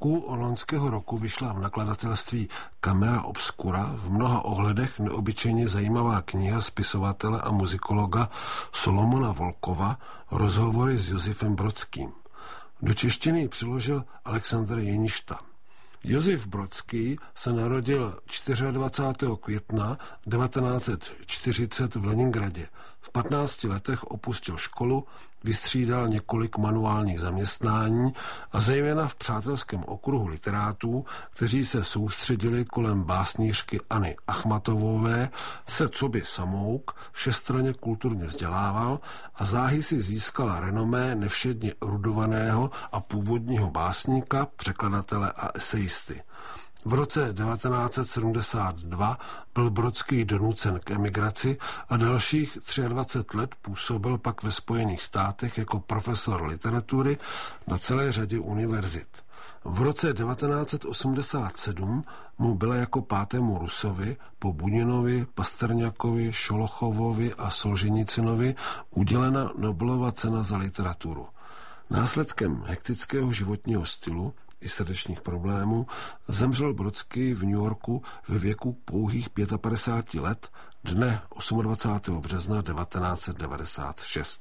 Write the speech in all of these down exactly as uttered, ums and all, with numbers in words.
půl loňského roku vyšla v nakladatelství Camera Obscura v mnoha ohledech neobyčejně zajímavá kniha spisovatele a muzikologa Solomona Volkova Rozhovory s Josifem Brodským. Do češtiny přiložil Alexandr Jeništa. Josif Brodský se narodil dvacátého čtvrtého května devatenáct set čtyřicet v Leningradě. V patnácti letech opustil školu, vystřídal několik manuálních zaměstnání a zejména v přátelském okruhu literátů, kteří se soustředili kolem básnířky Anny Achmatovové, se coby samouk všestranně kulturně vzdělával a záhy si získala renomé nevšedně erudovaného a původního básníka, překladatele a esejisty. V roce devatenáct set sedmdesát dva byl Brodský donucen k emigraci a dalších dvacet tři let působil pak ve Spojených státech jako profesor literatury na celé řadě univerzit. V roce devatenáct set osmdesát sedm mu byla jako pátému Rusovi po Buninovi, Pasterňakovi, Šolochovovi a Solženicinovi udělena Nobelova cena za literaturu. Následkem hektického životního stylu i srdečních problémů zemřel Brodský v New Yorku ve věku pouhých padesát pět let dne dvacátého osmého března devatenáct set devadesát šest.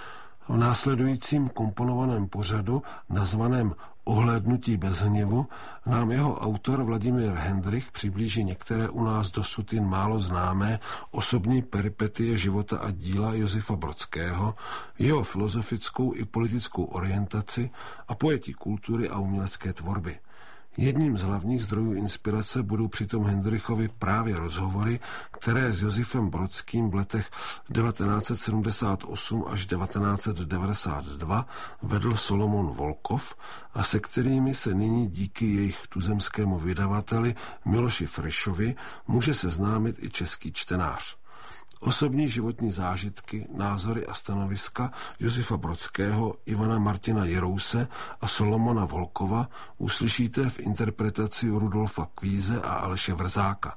V následujícím komponovaném pořadu nazvaném Ohlédnutí bez hněvu nám jeho autor Vladimír Hendrich přiblíží některé u nás dosud jen málo známé osobní peripetie života a díla Josefa Brodského, jeho filozofickou i politickou orientaci a pojetí kultury a umělecké tvorby. Jedním z hlavních zdrojů inspirace budou přitom Hendrichovi právě rozhovory, které s Josifem Brodským v letech devatenáct set sedmdesát osm až devatenáct set devadesát dva vedl Solomon Volkov a se kterými se nyní díky jejich tuzemskému vydavateli Miloši Frišovi může seznámit i český čtenář. Osobní životní zážitky, názory a stanoviska Josefa Brodského, Ivana Martina Jirouse a Solomona Volkova uslyšíte v interpretaci Rudolfa Kvíze a Aleše Vrzáka.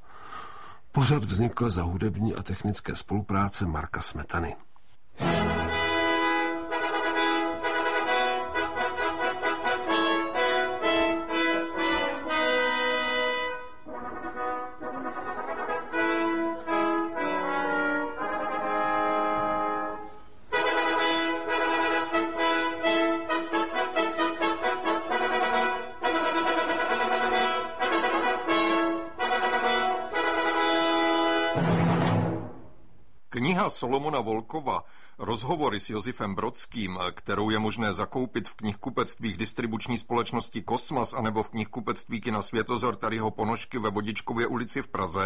Pořad vznikl za hudební a technické spolupráce Marka Smetany. Kniha Solomona Volkova Rozhovory s Josifem Brodským, kterou je možné zakoupit v knihkupectvích distribuční společnosti Kosmas anebo v knihkupectví Kina Světozor Tadyho Ponožky ve Vodičkově ulici v Praze,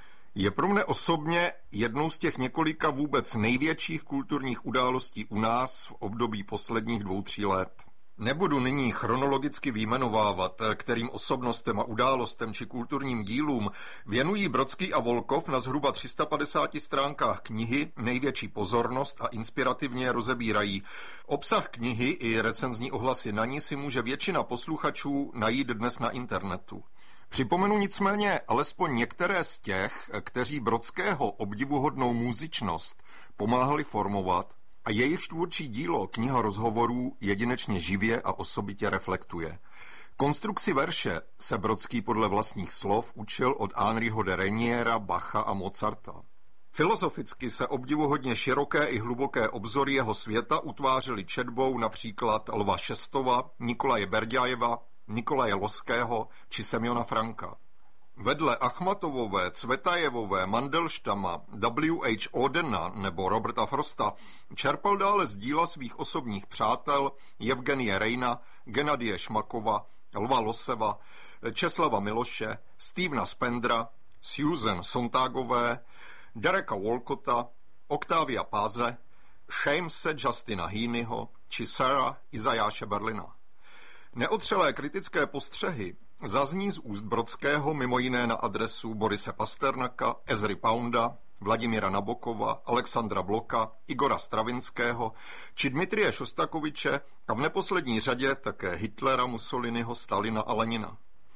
je pro mne osobně jednou z těch několika vůbec největších kulturních událostí u nás v období posledních dvou, tří let. Nebudu nyní chronologicky vyjmenovávat, kterým osobnostem a událostem či kulturním dílům věnují Brodský a Volkov na zhruba tři sta padesáti stránkách knihy největší pozornost a inspirativně rozebírají. Obsah knihy i recenzní ohlasy na ní si může většina posluchačů najít dnes na internetu. Připomenu nicméně alespoň některé z těch, kteří Brodského obdivuhodnou muzičnost pomáhali formovat, a jejich tvůrčí dílo Kniha rozhovorů jedinečně živě a osobitě reflektuje. Konstrukci verše se Brodský podle vlastních slov učil od Henriho de Reniera, Bacha a Mozarta. Filozoficky se obdivuhodně široké i hluboké obzory jeho světa utvářely četbou například Lva Šestova, Nikolaje Berďájeva, Nikolaje Loského či Semjona Franka. Vedle Achmatovové, Cvetajevové, Mandelštama, W H Odena nebo Roberta Frosta čerpal dále z díla svých osobních přátel Evgenie Rejna, Gennadije Šmakova, Lva Loseva, Česlava Miloše, Stevena Spendra, Susan Sontagové, Dereka Walcota, Octavia Páze, Shamese Justina Heaneyho či Sarah Izajáše Berlina. Neotřelé kritické postřehy zazní z úst Brodského mimo jiné na adresu Borise Pasternaka, Ezry Pounda, Vladimíra Nabokova, Alexandra Bloka, Igora Stravinského či Dmitrie Šostakoviče a v neposlední řadě také Hitlera, Mussoliniho, Stalina a Lenina.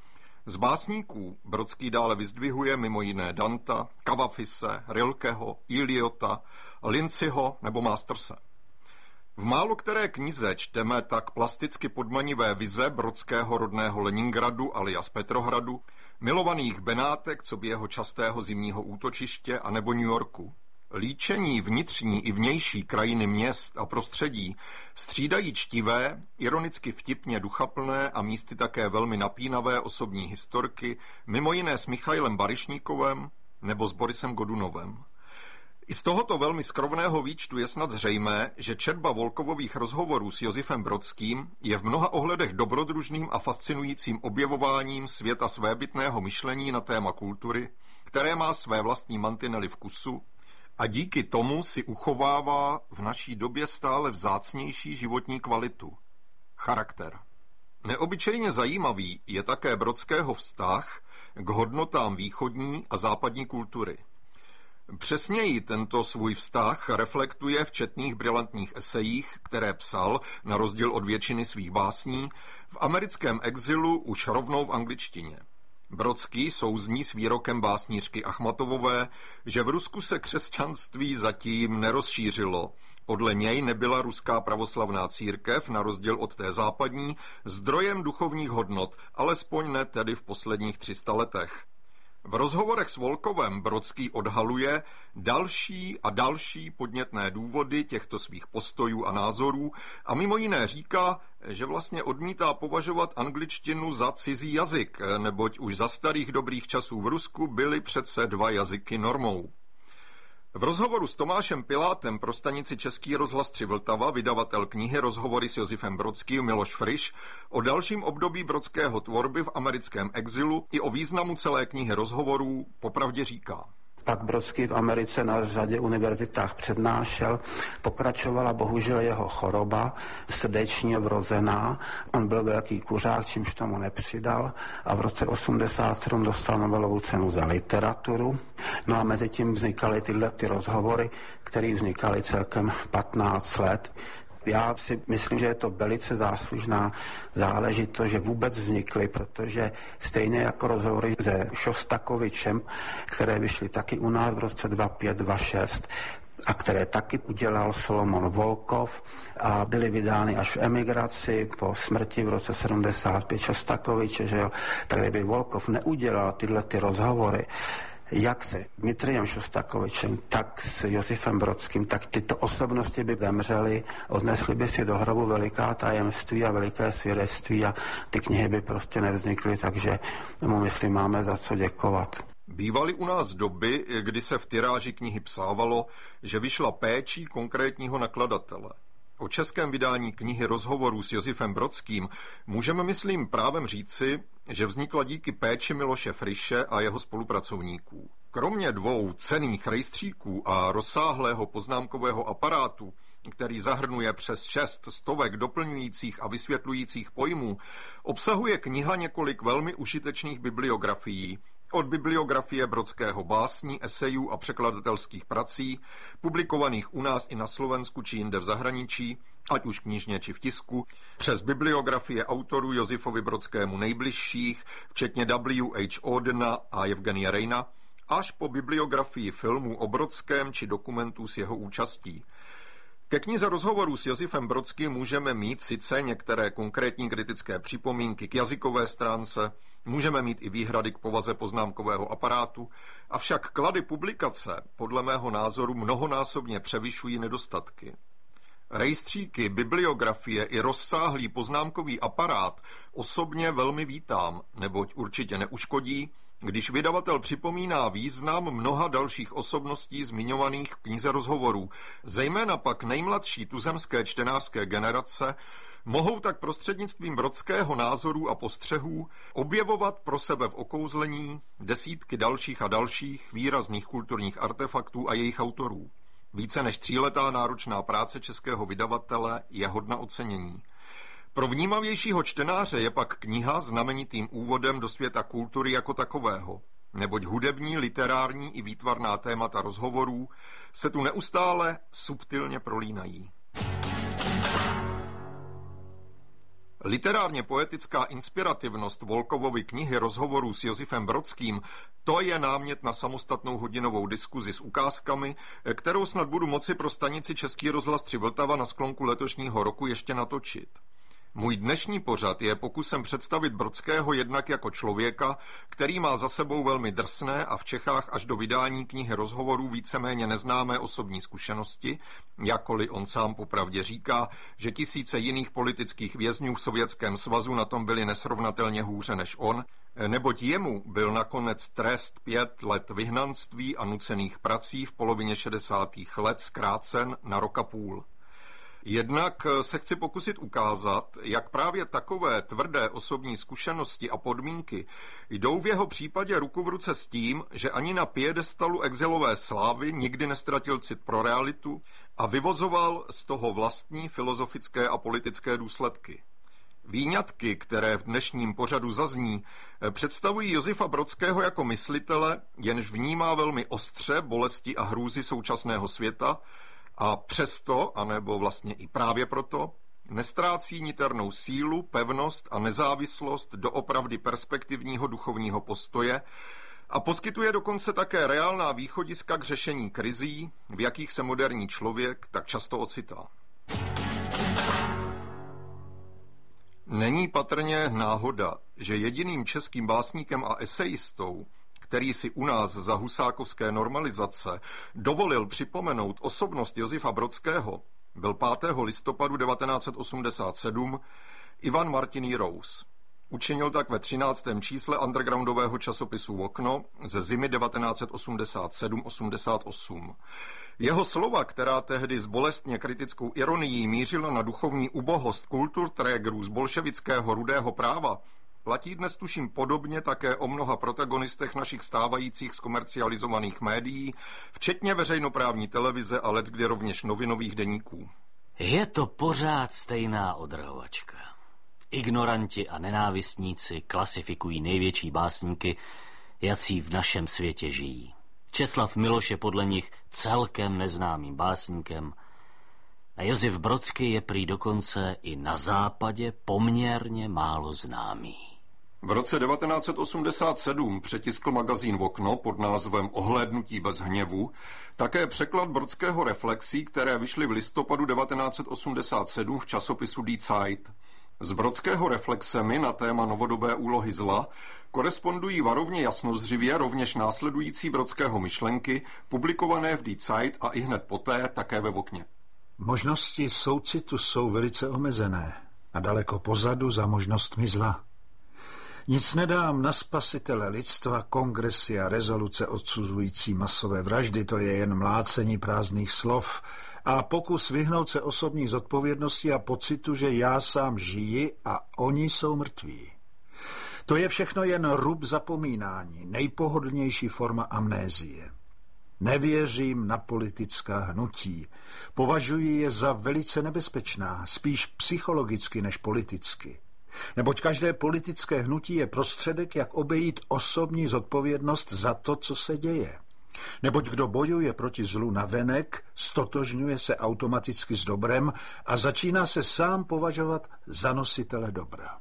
Z básníků Brodský dále vyzdvihuje mimo jiné Danta, Kavafise, Rilkeho, Iliota, Linciho nebo Masterse. V málo které knize čteme tak plasticky podmanivé vize brodského rodného Leningradu alias Petrohradu, milovaných Benátek coby jeho častého zimního útočiště a nebo New Yorku. Líčení vnitřní i vnější krajiny měst a prostředí střídají čtivé, ironicky vtipně duchaplné a místy také velmi napínavé osobní historky, mimo jiné s Michailem Baryšníkovem nebo s Borisem Godunovem. I z tohoto velmi skrovného výčtu je snad zřejmé, že četba Volkovových rozhovorů s Josifem Brodským je v mnoha ohledech dobrodružným a fascinujícím objevováním světa svébytného myšlení na téma kultury, které má své vlastní mantinely vkusu a díky tomu si uchovává v naší době stále vzácnější životní kvalitu. Charakter. Neobyčejně zajímavý je také Brodského vztah k hodnotám východní a západní kultury. Přesněji tento svůj vztah reflektuje v četných brilantních esejích, které psal, na rozdíl od většiny svých básní, v americkém exilu už rovnou v angličtině. Brodský souzní s výrokem básnířky Achmatovové, že v Rusku se křesťanství zatím nerozšířilo. Podle něj nebyla ruská pravoslavná církev, na rozdíl od té západní, zdrojem duchovních hodnot, alespoň ne tedy v posledních tři sta letech. V rozhovorech s Volkovem Brodský odhaluje další a další podnětné důvody těchto svých postojů a názorů a mimo jiné říká, že vlastně odmítá považovat angličtinu za cizí jazyk, neboť už za starých dobrých časů v Rusku byly přece dva jazyky normou. V rozhovoru s Tomášem Pilátem pro stanici Český rozhlas tři Vltava vydavatel knihy Rozhovory s Josifem Brodským Miloš Friš o dalším období Brodského tvorby v americkém exilu i o významu celé knihy rozhovorů popravdě říká. Pak Brodský v Americe na řadě univerzitách přednášel, pokračovala bohužel jeho choroba, srdečně vrozená. On byl velký kuřák, čímž tomu nepřidal a v roce osmdesát sedm dostal Nobelovu cenu za literaturu. No a mezi tím vznikaly tyhle ty rozhovory, které vznikaly celkem patnáct let. Já si myslím, že je to velice záslužná záležitost, že vůbec vznikly, protože stejně jako rozhovory se Šostakovičem, které vyšly taky u nás v roce dva pět dva šest, a které taky udělal Solomon Volkov a byly vydány až v emigraci po smrti v roce sedmdesát pět Šostakoviče, že jo, tak kdyby Volkov neudělal tyhle ty rozhovory, jak se Dmitrijem Šostakovičem, tak s Josifem Brodským, tak tyto osobnosti by zemřely, odnesly by si do hrobu veliká tajemství a veliké svědectví a ty knihy by prostě nevznikly, takže mu myslím, máme za co děkovat. Bývaly u nás doby, kdy se v tiráži knihy psávalo, že vyšla péčí konkrétního nakladatele. O českém vydání knihy Rozhovorů s Josifem Brodským můžeme, myslím, právem říci, že vznikla díky péči Miloše Friše a jeho spolupracovníků. Kromě dvou cenných rejstříků a rozsáhlého poznámkového aparátu, který zahrnuje přes šest stovek doplňujících a vysvětlujících pojmů, obsahuje kniha několik velmi užitečných bibliografií, od bibliografie Brodského básní, esejů a překladatelských prací, publikovaných u nás i na Slovensku či jinde v zahraničí, ať už knižně či v tisku, přes bibliografie autorů Josifovi Brodskému nejbližších, včetně W H Audena a Evgenia Rejna, až po bibliografii filmů o Brodském či dokumentů s jeho účastí. Ke knize Rozhovorů s Josifem Brodským můžeme mít sice některé konkrétní kritické připomínky k jazykové stránce, můžeme mít i výhrady k povaze poznámkového aparátu, avšak klady publikace podle mého názoru mnohonásobně převyšují nedostatky. Rejstříky, bibliografie i rozsáhlý poznámkový aparát osobně velmi vítám, neboť určitě neuškodí, když vydavatel připomíná význam mnoha dalších osobností zmiňovaných v knize Rozhovorů, zejména pak nejmladší tuzemské čtenářské generace, mohou tak prostřednictvím Brodského názoru a postřehů objevovat pro sebe v okouzlení desítky dalších a dalších výrazných kulturních artefaktů a jejich autorů. Více než tříletá náročná práce českého vydavatele je hodna ocenění. Pro vnímavějšího čtenáře je pak kniha znamenitým úvodem do světa kultury jako takového, neboť hudební, literární i výtvarná témata rozhovorů se tu neustále subtilně prolínají. Literárně poetická inspirativnost Volkovovy knihy rozhovorů s Josifem Brodským, to je námět na samostatnou hodinovou diskuzi s ukázkami, kterou snad budu moci pro stanici Český rozhlas tři Vltava na sklonku letošního roku ještě natočit. Můj dnešní pořad je pokusem představit Brodského jednak jako člověka, který má za sebou velmi drsné a v Čechách až do vydání knihy rozhovorů víceméně neznámé osobní zkušenosti, jakkoliv on sám popravdě říká, že tisíce jiných politických vězňů v Sovětském svazu na tom byli nesrovnatelně hůře než on, neboť jemu byl nakonec trest pět let vyhnanství a nucených prací v polovině šedesátých let zkrácen na rok a půl. Jednak se chci pokusit ukázat, jak právě takové tvrdé osobní zkušenosti a podmínky jdou v jeho případě ruku v ruce s tím, že ani na piedestalu exilové slávy nikdy nestratil cit pro realitu a vyvozoval z toho vlastní filozofické a politické důsledky. Výňatky, které v dnešním pořadu zazní, představují Josefa Brodského jako myslitele, jenž vnímá velmi ostře bolesti a hrůzy současného světa, a přesto, anebo vlastně i právě proto, nestrácí niternou sílu, pevnost a nezávislost doopravdy perspektivního duchovního postoje a poskytuje dokonce také reálná východiska k řešení krizí, v jakých se moderní člověk tak často ocitá. Není patrně náhoda, že jediným českým básníkem a esejistou, který si u nás za husákovské normalizace dovolil připomenout osobnost Josefa Brodského, byl pátého listopadu devatenáct set osmdesát sedm Ivan Martin Jirous. Učinil tak ve třináctém čísle undergroundového časopisu Okno ze zimy devatenáct set osmdesát sedm osmdesát osm. Jeho slova, která tehdy s bolestně kritickou ironií mířila na duchovní ubohost kulturträgerů z bolševického rudého práva, platí dnes tuším podobně také o mnoha protagonistech našich stávajících zkomercializovaných médií, včetně veřejnoprávní televize a leckdy rovněž novinových deníků. Je to pořád stejná odrhovačka. Ignoranti a nenávistníci klasifikují největší básníky, jací v našem světě žijí. Česlav Miloš je podle nich celkem neznámým básníkem a Josef Brodský je prý dokonce i na západě poměrně málo známý. V roce devatenáct set osmdesát sedm přetiskl magazín Okno pod názvem Ohlédnutí bez hněvu také překlad Brodského reflexí, které vyšly v listopadu devatenáct set osmdesát sedm v časopisu Die Zeit. Z Brodského reflexemi na téma novodobé úlohy zla korespondují varovně jasnozřivě rovněž následující Brodského myšlenky, publikované v Die Zeit a ihned poté také ve Okně. Možnosti soucitu jsou velice omezené a daleko pozadu za možnostmi zla. Nic nedám na spasitele lidstva, kongresy a rezoluce odsuzující masové vraždy, to je jen mlácení prázdných slov a pokus vyhnout se osobní zodpovědnosti a pocitu, že já sám žiji a oni jsou mrtví. To je všechno jen rub zapomínání, nejpohodlnější forma amnézie. Nevěřím na politická hnutí. Považuji je za velice nebezpečná, spíš psychologicky než politicky. Neboť každé politické hnutí je prostředek, jak obejít osobní zodpovědnost za to, co se děje. Neboť kdo bojuje proti zlu navenek, stotožňuje se automaticky s dobrem a začíná se sám považovat za nositele dobra.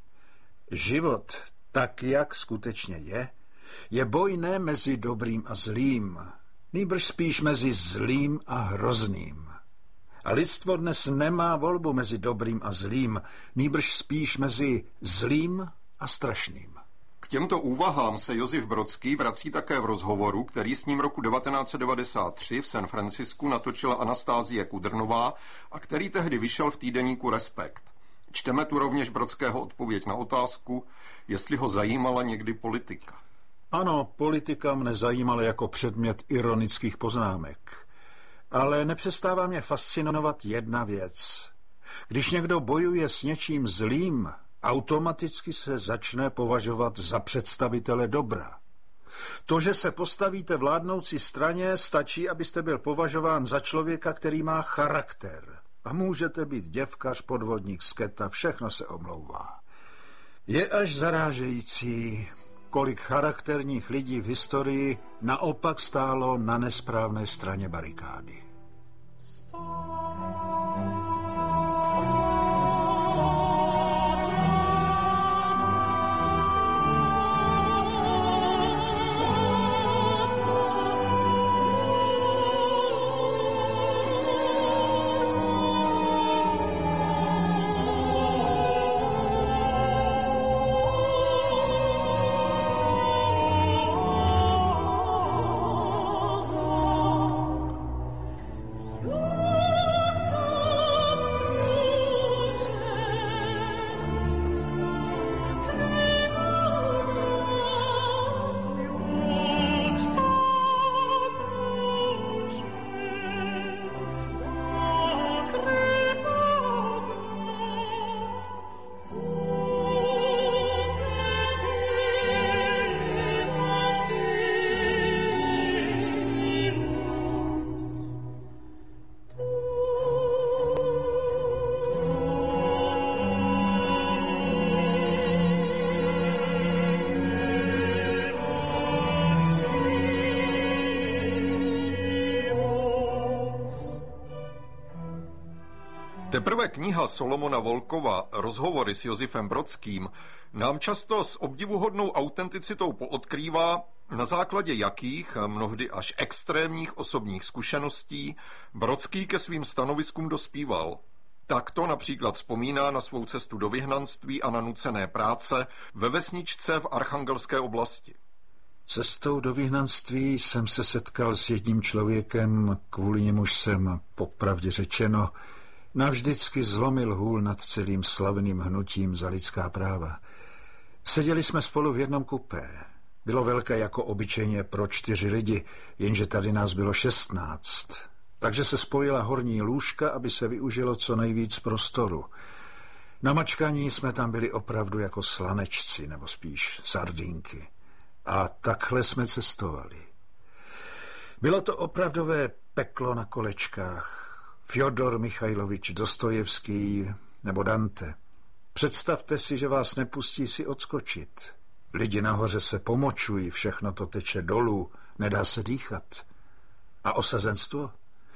Život, tak jak skutečně je, je boj ne mezi dobrým a zlým, nýbrž spíš mezi zlým a hrozným. A lidstvo dnes nemá volbu mezi dobrým a zlým, nýbrž spíš mezi zlým a strašným. K těmto úvahám se Josef Brodský vrací také v rozhovoru, který s ním roku devatenáct set devadesát tři v San Francisku natočila Anastázie Kudrnová a který tehdy vyšel v týdeníku Respekt. Čteme tu rovněž Brodského odpověď na otázku, jestli ho zajímala někdy politika. Ano, politika mne zajímala jako předmět ironických poznámek. Ale nepřestává mě fascinovat jedna věc. Když někdo bojuje s něčím zlým, automaticky se začne považovat za představitele dobra. To, že se postavíte vládnoucí straně, stačí, abyste byl považován za člověka, který má charakter. A můžete být děvkař, podvodník, sketa, všechno se omlouvá. Je až zarážející, kolik charakterních lidí v historii naopak stálo na nesprávné straně barikády. Teprve kniha Solomona Volkova Rozhovory s Josifem Brodským nám často s obdivuhodnou autenticitou poodkrývá, na základě jakých, mnohdy až extrémních osobních zkušeností, Brodský ke svým stanoviskům dospíval. Takto například vzpomíná na svou cestu do vyhnanství a na nucené práce ve vesničce v Archangelské oblasti. Cestou do vyhnanství jsem se setkal s jedním člověkem, kvůli němuž jsem, popravdě řečeno, navždycky zlomil hůl nad celým slavným hnutím za lidská práva. Seděli jsme spolu v jednom kupé. Bylo velké jako obyčejně pro čtyři lidi, jenže tady nás bylo šestnáct. Takže se spojila horní lůžka, aby se využilo co nejvíc prostoru. Na mačkaní jsme tam byli opravdu jako slanečci, nebo spíš sardínky. A takhle jsme cestovali. Bylo to opravdové peklo na kolečkách. Fjodor Michajlovič Dostojevský nebo Dante. Představte si, že vás nepustí si odskočit. Lidi nahoře se pomočují, všechno to teče dolů, nedá se dýchat. A osazenstvo?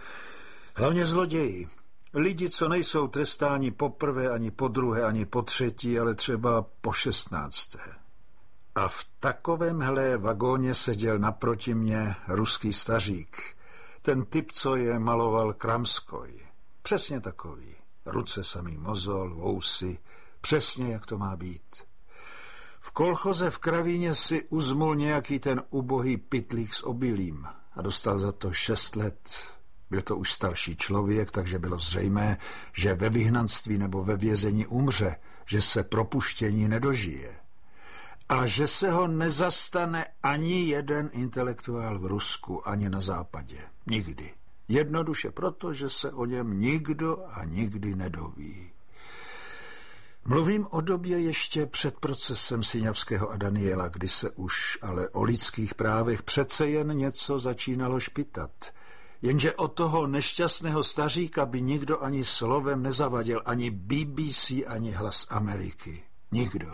Hlavně zloději. Lidi, co nejsou trestáni poprvé, ani po druhé, ani po třetí, ale třeba po šestnácté. A v takovémhle vagóně seděl naproti mě ruský stařík. Ten typ, co je maloval Kramskoj. Přesně takový. Ruce samý mozol, vousy, přesně jak to má být. V kolchoze v Kravíně si uzmul nějaký ten ubohý pytlík s obilím a dostal za to šest let. Byl to už starší člověk, takže bylo zřejmé, že ve vyhnanství nebo ve vězení umře, že se propuštění nedožije. A že se ho nezastane ani jeden intelektuál v Rusku, ani na západě. Nikdy. Jednoduše proto, že se o něm nikdo a nikdy nedoví. Mluvím o době ještě před procesem Siňavského a Daniela, kdy se už ale o lidských právech přece jen něco začínalo špitat. Jenže od toho nešťastného staříka by nikdo ani slovem nezavadil, ani B B C, ani Hlas Ameriky. Nikdo.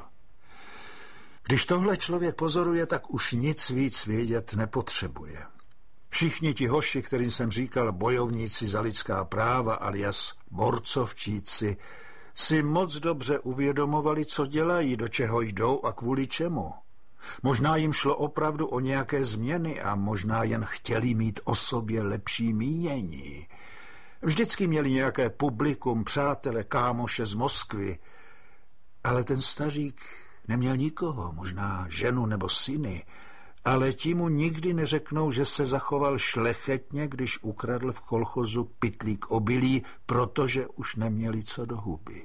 Když tohle člověk pozoruje, tak už nic víc vědět nepotřebuje. Všichni ti hoši, kterým jsem říkal bojovníci za lidská práva alias borcovčíci, si moc dobře uvědomovali, co dělají, do čeho jdou a kvůli čemu. Možná jim šlo opravdu o nějaké změny a možná jen chtěli mít o sobě lepší mínění. Vždycky měli nějaké publikum, přátele, kámoše z Moskvy, ale ten stařík neměl nikoho, možná ženu nebo syny, ale ti mu nikdy neřeknou, že se zachoval šlechetně, když ukradl v kolchozu pytlík obilí, protože už neměli co do huby.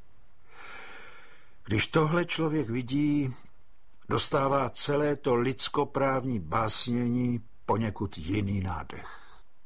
Když tohle člověk vidí, dostává celé to lidskoprávní básnění poněkud jiný nádech.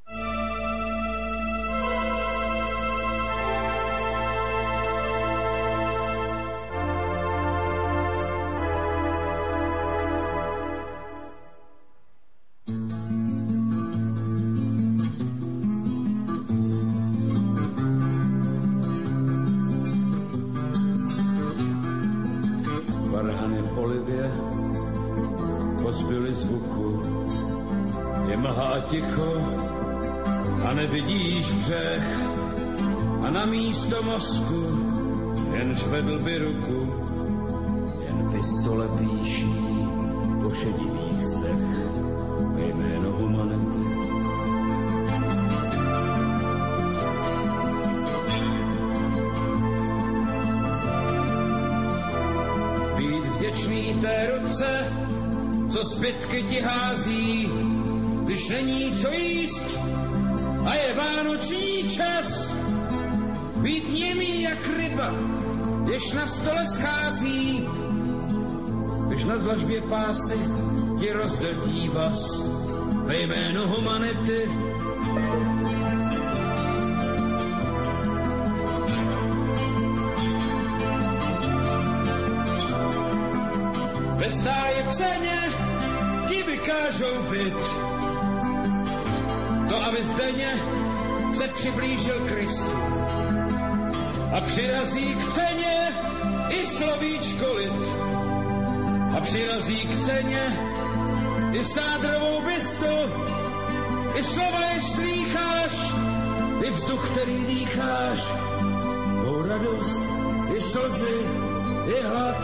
Varhany v olivě pozbyly zvuku, je mlha a ticho a nevidíš břeh a na místo mozku jenž vedl by ruku, jen pistole píší po šedivých zdech ve jméno humanity. Být vděčný té ruce, co zbytky ti hází, když není co jíst a je vánoční čas. Být němý jak ryba, jež na stole schází, když na dlažbě pásy ti rozdrtí vaz ve jménu humanity. Ve stáji v ceně ti vykážou byt, to aby zdeně se přiblížil Kristu a přirazí k ceně i slovíčko lid a přirazí k ceně i sádrovou bystu, i slova, jež slýcháš, i vzduch, který dýcháš, radost, i slzy, i hlad.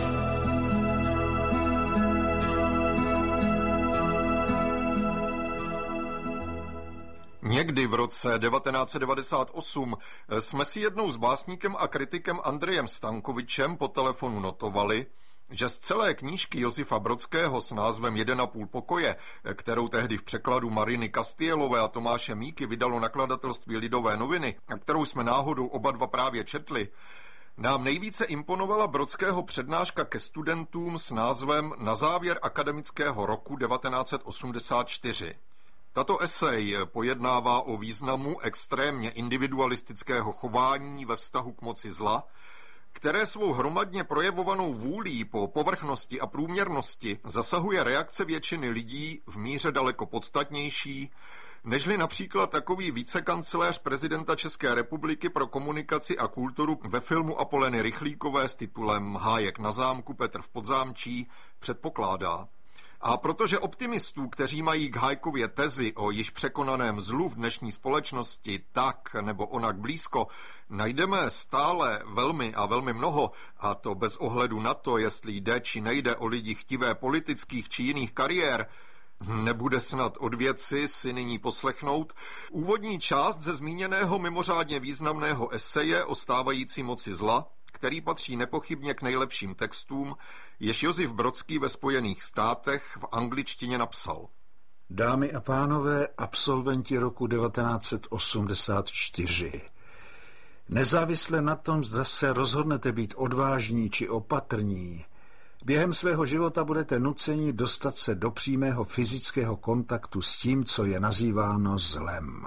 Někdy v roce devatenáct set devadesát osm jsme si jednou s básníkem a kritikem Andrejem Stankovičem po telefonu notovali, že z celé knížky Josefa Brodského s názvem Jeden a půl pokoje, kterou tehdy v překladu Mariny Kastielové a Tomáše Míky vydalo nakladatelství Lidové noviny, a kterou jsme náhodou oba dva právě četli, nám nejvíce imponovala Brodského přednáška ke studentům s názvem Na závěr akademického roku devatenáct set osmdesát čtyři. Tato esej pojednává o významu extrémně individualistického chování ve vztahu k moci zla, které svou hromadně projevovanou vůlí po povrchnosti a průměrnosti zasahuje reakce většiny lidí v míře daleko podstatnější, nežli například takový vicekancléř prezidenta České republiky pro komunikaci a kulturu ve filmu Apoleny Rychlíkové s titulem Hájek na zámku Petr v Podzámčí předpokládá. A protože optimistů, kteří mají k Hájkově tezi o již překonaném zlu v dnešní společnosti tak nebo onak blízko, najdeme stále velmi a velmi mnoho, a to bez ohledu na to, jestli jde či nejde o lidi chtivé politických či jiných kariér, nebude snad od věci si nyní poslechnout úvodní část ze zmíněného mimořádně významného eseje o stávající moci zla, který patří nepochybně k nejlepším textům, jež Josef Brodský ve Spojených státech v angličtině napsal. Dámy a pánové, absolventi roku devatenáct set osmdesát čtyři. Nezávisle na tom, zda se rozhodnete být odvážní či opatrní, během svého života budete nuceni dostat se do přímého fyzického kontaktu s tím, co je nazýváno zlem.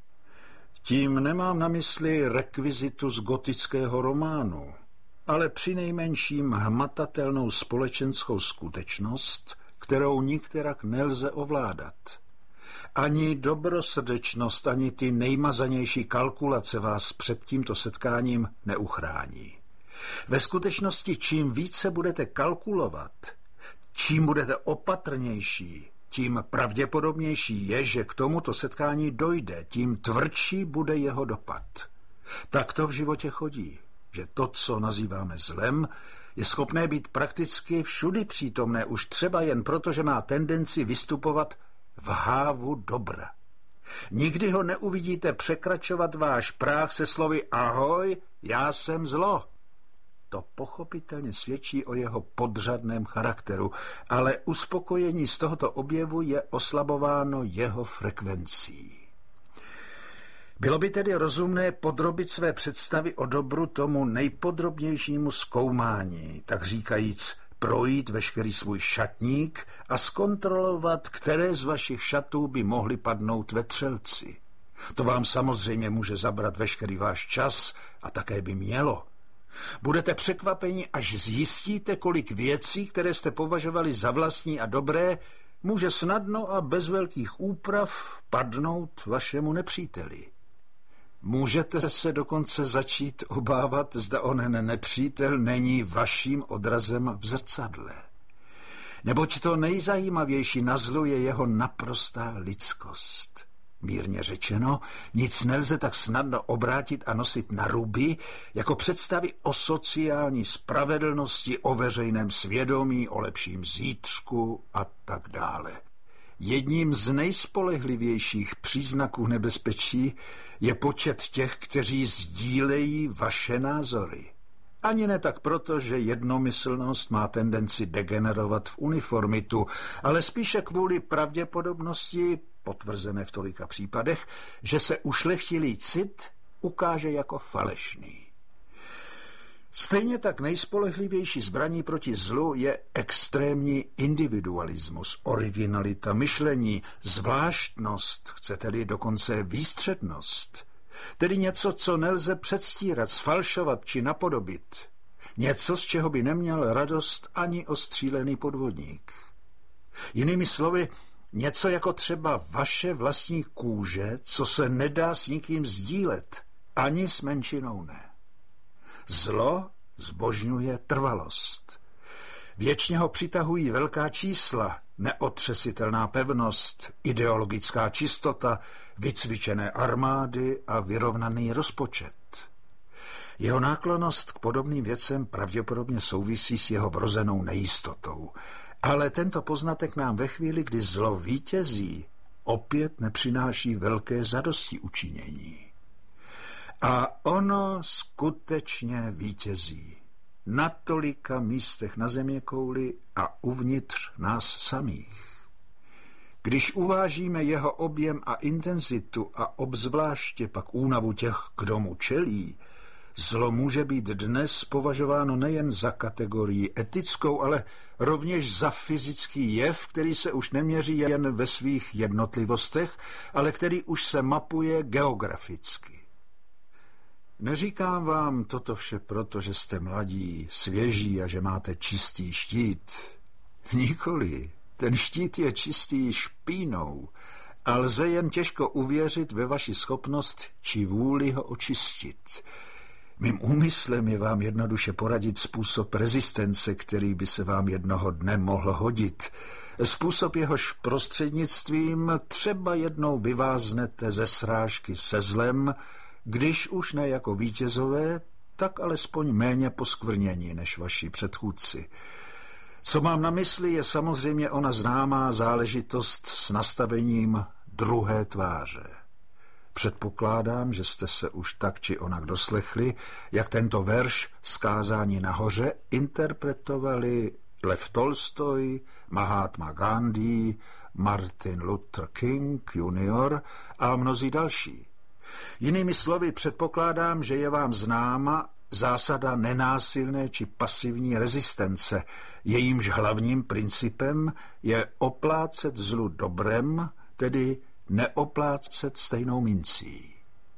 Tím nemám na mysli rekvizitu z gotického románu, ale přinejmenším hmatatelnou společenskou skutečnost, kterou nikterak nelze ovládat. Ani dobrosrdečnost, ani ty nejmazanější kalkulace vás před tímto setkáním neuchrání. Ve skutečnosti, čím více budete kalkulovat, čím budete opatrnější, tím pravděpodobnější je, že k tomuto setkání dojde, tím tvrdší bude jeho dopad. Tak to v životě chodí, že to, co nazýváme zlem, je schopné být prakticky všudy přítomné, už třeba jen proto, že má tendenci vystupovat v hávu dobra. Nikdy ho neuvidíte překračovat váš práh se slovy ahoj, já jsem zlo. To pochopitelně svědčí o jeho podřadném charakteru, ale uspokojení z tohoto objevu je oslabováno jeho frekvencí. Bylo by tedy rozumné podrobit své představy o dobru tomu nejpodrobnějšímu zkoumání, tak říkajíc projít veškerý svůj šatník a zkontrolovat, které z vašich šatů by mohly padnout ve třelci. To vám samozřejmě může zabrat veškerý váš čas a také by mělo. Budete překvapeni, až zjistíte, kolik věcí, které jste považovali za vlastní a dobré, může snadno a bez velkých úprav padnout vašemu nepříteli. Můžete se dokonce začít obávat, zda onen nepřítel není vaším odrazem v zrcadle. Neboť to nejzajímavější na zlu je jeho naprostá lidskost. Mírně řečeno, nic nelze tak snadno obrátit a nosit na ruby, jako představy o sociální spravedlnosti, o veřejném svědomí, o lepším zítřku a tak dále. Jedním z nejspolehlivějších příznaků nebezpečí je počet těch, kteří sdílejí vaše názory. Ani ne tak proto, že jednomyslnost má tendenci degenerovat v uniformitu, ale spíše kvůli pravděpodobnosti, potvrzené v tolika případech, že se ušlechtilý cit ukáže jako falešný. Stejně tak nejspolehlivější zbraní proti zlu je extrémní individualismus, originalita myšlení, zvláštnost, chcete-li dokonce výstřednost. Tedy něco, co nelze předstírat, sfalšovat či napodobit. Něco, z čeho by neměl radost ani ostřílený podvodník. Jinými slovy, něco jako třeba vaše vlastní kůže, co se nedá s nikým sdílet, ani s menšinou ne. Zlo zbožňuje trvalost. Věčně ho přitahují velká čísla, neotřesitelná pevnost, ideologická čistota, vycvičené armády a vyrovnaný rozpočet. Jeho náklonnost k podobným věcem pravděpodobně souvisí s jeho vrozenou nejistotou. Ale tento poznatek nám ve chvíli, kdy zlo vítězí, opět nepřináší velké zadosti učinění. A ono skutečně vítězí. Na tolika místech na zeměkouli a uvnitř nás samých. Když uvážíme jeho objem a intenzitu a obzvláště pak únavu těch, kdo mu čelí, zlo může být dnes považováno nejen za kategorii etickou, ale rovněž za fyzický jev, který se už neměří jen ve svých jednotlivostech, ale který už se mapuje geograficky. Neříkám vám toto vše proto, že jste mladí, svěží a že máte čistý štít. Nikoli. Ten štít je čistý špínou a lze jen těžko uvěřit ve vaši schopnost či vůli ho očistit. Mým úmyslem je vám jednoduše poradit způsob rezistence, který by se vám jednoho dne mohl hodit. Způsob, jehož prostřednictvím třeba jednou vyváznete ze srážky se zlem, když už ne jako vítězové, tak alespoň méně poskvrnění než vaši předchůdci. Co mám na mysli, je samozřejmě ona známá záležitost s nastavením druhé tváře. Předpokládám, že jste se už tak či onak doslechli, jak tento verš Zkázání nahoře interpretovali Lev Tolstoj, Mahatma Gandhi, Martin Luther King junior a mnozí další. Jinými slovy předpokládám, že je vám známa zásada nenásilné či pasivní rezistence. Jejímž hlavním principem je oplácet zlu dobrem, tedy neoplácet stejnou mincí.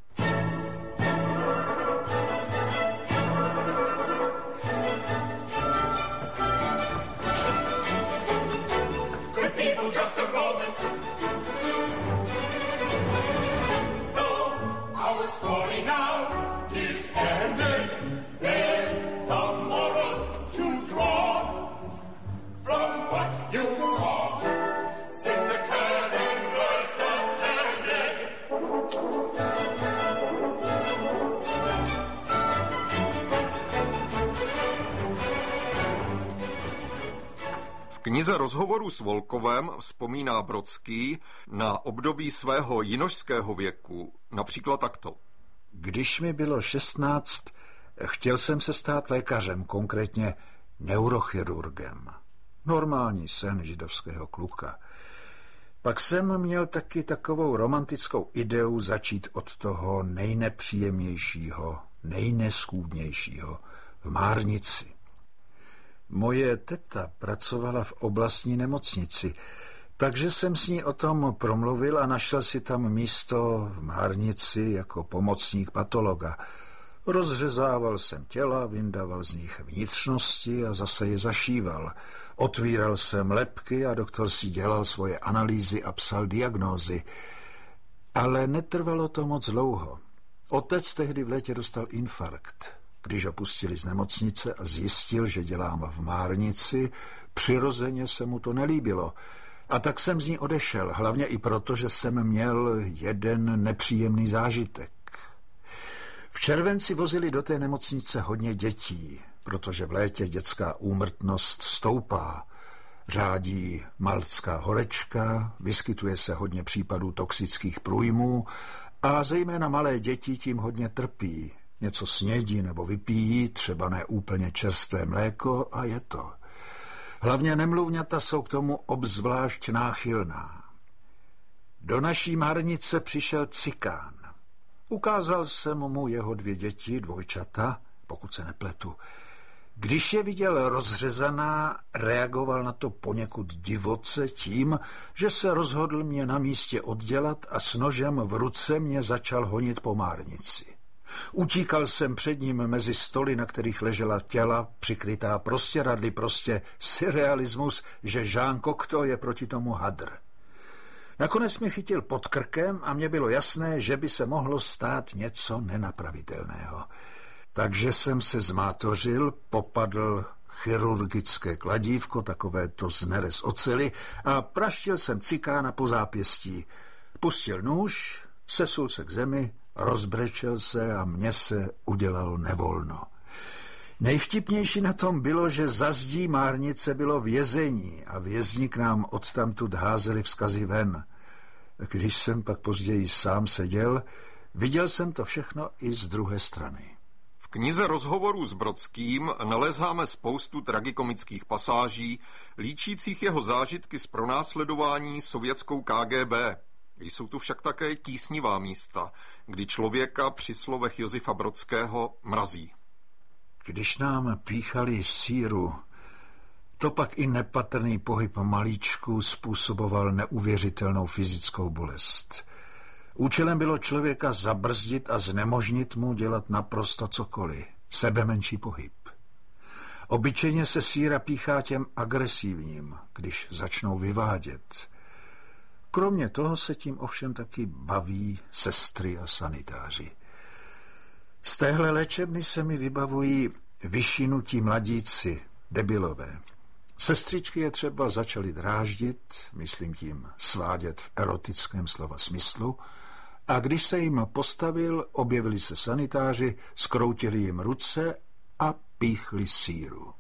V knize Rozhovorů s Volkovem vzpomíná Brodský na období svého jinožského věku, například takto. Když mi bylo šestnáct, chtěl jsem se stát lékařem, konkrétně neurochirurgem. Normální sen židovského kluka. Pak jsem měl taky takovou romantickou ideu začít od toho nejnepříjemnějšího, nejneschůdnějšího v Márnici. Moje teta pracovala v oblastní nemocnici, takže jsem s ní o tom promluvil a našel si tam místo v Márnici jako pomocník patologa. Rozřezával jsem těla, vyndával z nich vnitřnosti a zase je zašíval. Otvíral jsem lebky a doktor si dělal svoje analýzy a psal diagnózy. Ale netrvalo to moc dlouho. Otec tehdy v létě dostal infarkt. Když ho pustili z nemocnice a zjistil, že dělám v Márnici, přirozeně se mu to nelíbilo. A tak jsem z ní odešel, hlavně i proto, že jsem měl jeden nepříjemný zážitek. V červenci vozili do té nemocnice hodně dětí, protože v létě dětská úmrtnost stoupá. Řádí maltská horečka, vyskytuje se hodně případů toxických průjmů a zejména malé děti tím hodně trpí. Něco snědí nebo vypíjí, třeba ne úplně čerstvé mléko a je to. Hlavně nemluvňata jsou k tomu obzvlášť náchylná. Do naší Márnice přišel cikán. Ukázal jsem mu jeho dvě děti, dvojčata, pokud se nepletu. Když je viděl rozřezaná, reagoval na to poněkud divoce tím, že se rozhodl mě na místě oddělat a s nožem v ruce mě začal honit po Márnici. Utíkal jsem před ním mezi stoly, na kterých ležela těla, přikrytá prostěradly, prostě surrealismus, že Jean Cocteau je proti tomu hadr. Nakonec mě chytil pod krkem a mně bylo jasné, že by se mohlo stát něco nenapravitelného. Takže jsem se zmátořil, popadl chirurgické kladívko, takové to z nerez oceli, a praštil jsem cikána po zápěstí. Pustil nůž, sesul se k zemi rozbrečel se a mně se udělalo nevolno. Nejvtipnější na tom bylo, že za zdí márnice bylo vězení a vězni k nám odtamtud házeli vzkazy ven. Když jsem pak později sám seděl, viděl jsem to všechno i z druhé strany. V knize Rozhovorů s Brodským nalezáme spoustu tragikomických pasáží, líčících jeho zážitky z pronásledování sovětskou K G B. Jsou tu však také tísnivá místa, kdy člověka při slovech Josefa Brodského mrazí. Když nám píchali síru, to pak i nepatrný pohyb malíčků způsoboval neuvěřitelnou fyzickou bolest. Účelem bylo člověka zabrzdit a znemožnit mu dělat naprosto cokoliv, sebemenší pohyb. Obyčejně se síra píchá těm agresivním, když začnou vyvádět. Kromě toho se tím ovšem taky baví sestry a sanitáři. Z téhle léčebny se mi vybavují vyšinutí mladíci, debilové. Sestřičky je třeba začaly dráždit, myslím tím svádět v erotickém slova smyslu, a když se jim postavil, objevili se sanitáři, skroutili jim ruce a píchli síru.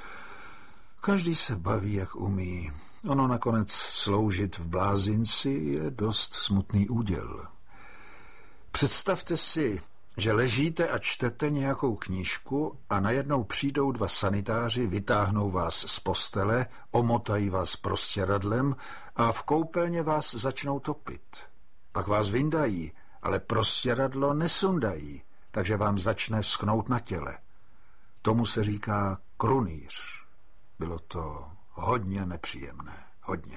Každý se baví, jak umí. Ono nakonec sloužit v blázinci je dost smutný úděl. Představte si, že ležíte a čtete nějakou knížku a najednou přijdou dva sanitáři, vytáhnou vás z postele, omotají vás prostěradlem a v koupelně vás začnou topit. Pak vás vyndají, ale prostěradlo nesundají, takže vám začne schnout na těle. Tomu se říká krunýř. Bylo to hodně nepříjemné, hodně.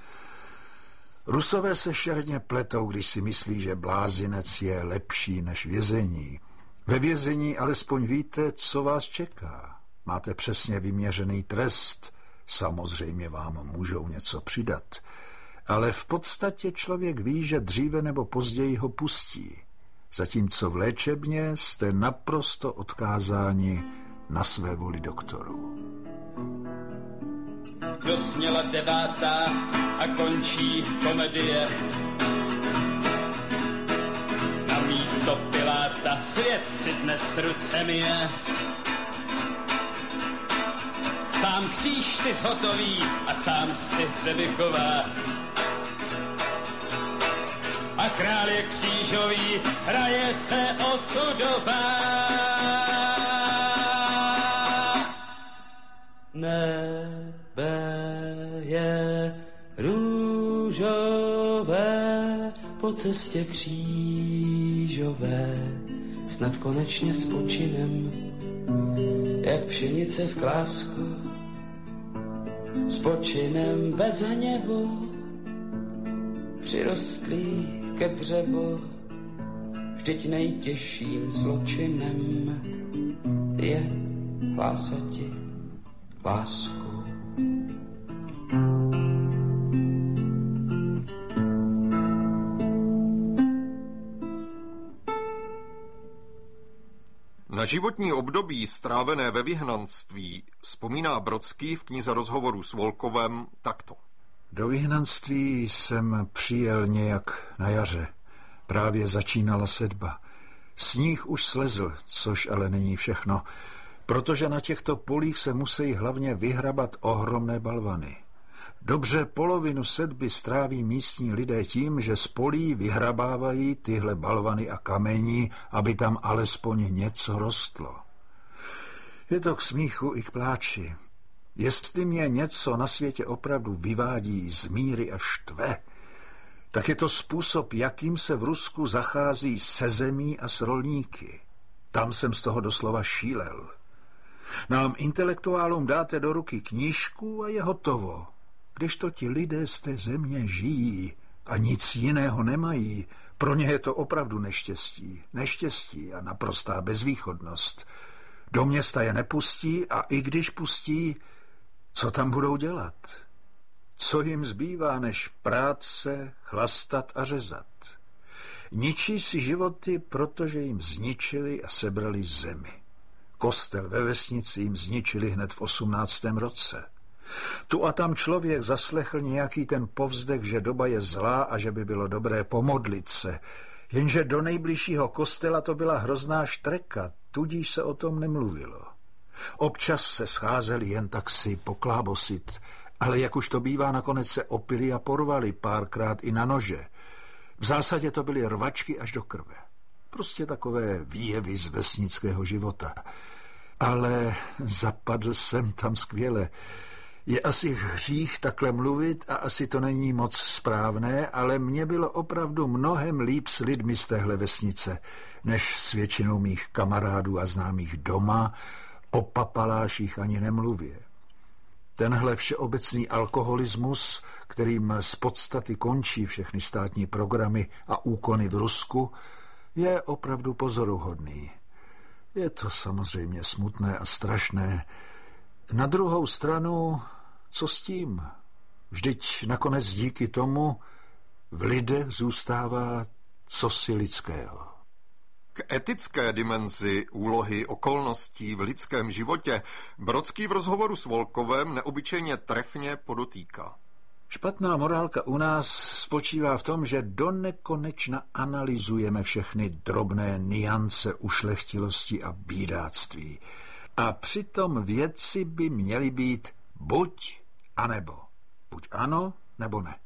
Rusové se šerně pletou, když si myslí, že blázinec je lepší než vězení. Ve vězení alespoň víte, co vás čeká. Máte přesně vyměřený trest. Samozřejmě vám můžou něco přidat. Ale v podstatě člověk ví, že dříve nebo později ho pustí. Zatímco v léčebně jste naprosto odkázáni na své vůli doktorů. Dosněla devátá a končí komedie. Na místo Piláta svět si dnes ruce myje. Sám kříž si zhotoví a sám si hřebichová. A král je křížový, hraje se osudová. Nebe je růžové, po cestě křížové, snad konečně spočinem, jak pšenice v klásku, spočinem bez hněvu, přirostlý ke dřevu, vždyť nejtěžším zločinem je hlásati lásku. Na životní období strávené ve vyhnanství vzpomíná Brodský v knize Rozhovorů s Volkovem takto. Do vyhnanství jsem přijel nějak na jaře. Právě začínala setba. Sníh už slezl, což ale není všechno, protože na těchto polích se musí hlavně vyhrabat ohromné balvany. Dobře polovinu setby stráví místní lidé tím, že z polí vyhrabávají tyhle balvany a kamení, aby tam alespoň něco rostlo. Je to k smíchu i k pláči. Jestli mě něco na světě opravdu vyvádí z míry a štve, tak je to způsob, jakým se v Rusku zachází se zemí a s rolníky. Tam jsem z toho doslova šílel. Nám intelektuálům dáte do ruky knížku a je hotovo. Když to ti lidé z té země žijí a nic jiného nemají, pro ně je to opravdu neštěstí. Neštěstí a naprostá bezvýchodnost. Do města je nepustí a i když pustí, co tam budou dělat? Co jim zbývá, než prát se, chlastat a řezat? Ničí si životy, protože jim zničili a sebrali zemi. Kostel ve vesnici jim zničili hned v osmnáctém roce. Tu a tam člověk zaslechl nějaký ten povzdech, že doba je zlá a že by bylo dobré pomodlit se. Jenže do nejbližšího kostela to byla hrozná štreka, tudíž se o tom nemluvilo. Občas se scházeli jen tak si poklábosit, ale jak už to bývá, nakonec se opili a porvali párkrát i na nože. V zásadě to byly rvačky až do krve. Prostě takové výjevy z vesnického života. Ale zapadl jsem tam skvěle. Je asi hřích takhle mluvit a asi to není moc správné, ale mně bylo opravdu mnohem líp s lidmi z téhle vesnice, než s většinou mých kamarádů a známých doma, o papaláších ani nemluvě. Tenhle všeobecný alkoholismus, kterým z podstaty končí všechny státní programy a úkony v Rusku, je opravdu pozoruhodný. Je to samozřejmě smutné a strašné. Na druhou stranu, co s tím? Vždyť nakonec díky tomu v lidech zůstává cosi lidského. K etické dimenzi úlohy okolností v lidském životě Brodský v rozhovoru s Volkovem neobyčejně trefně podotýká. Špatná morálka u nás spočívá v tom, že donekonečna analyzujeme všechny drobné niance ušlechtilosti a bídáctví. A přitom věci by měly být buď a nebo. Buď ano, nebo ne.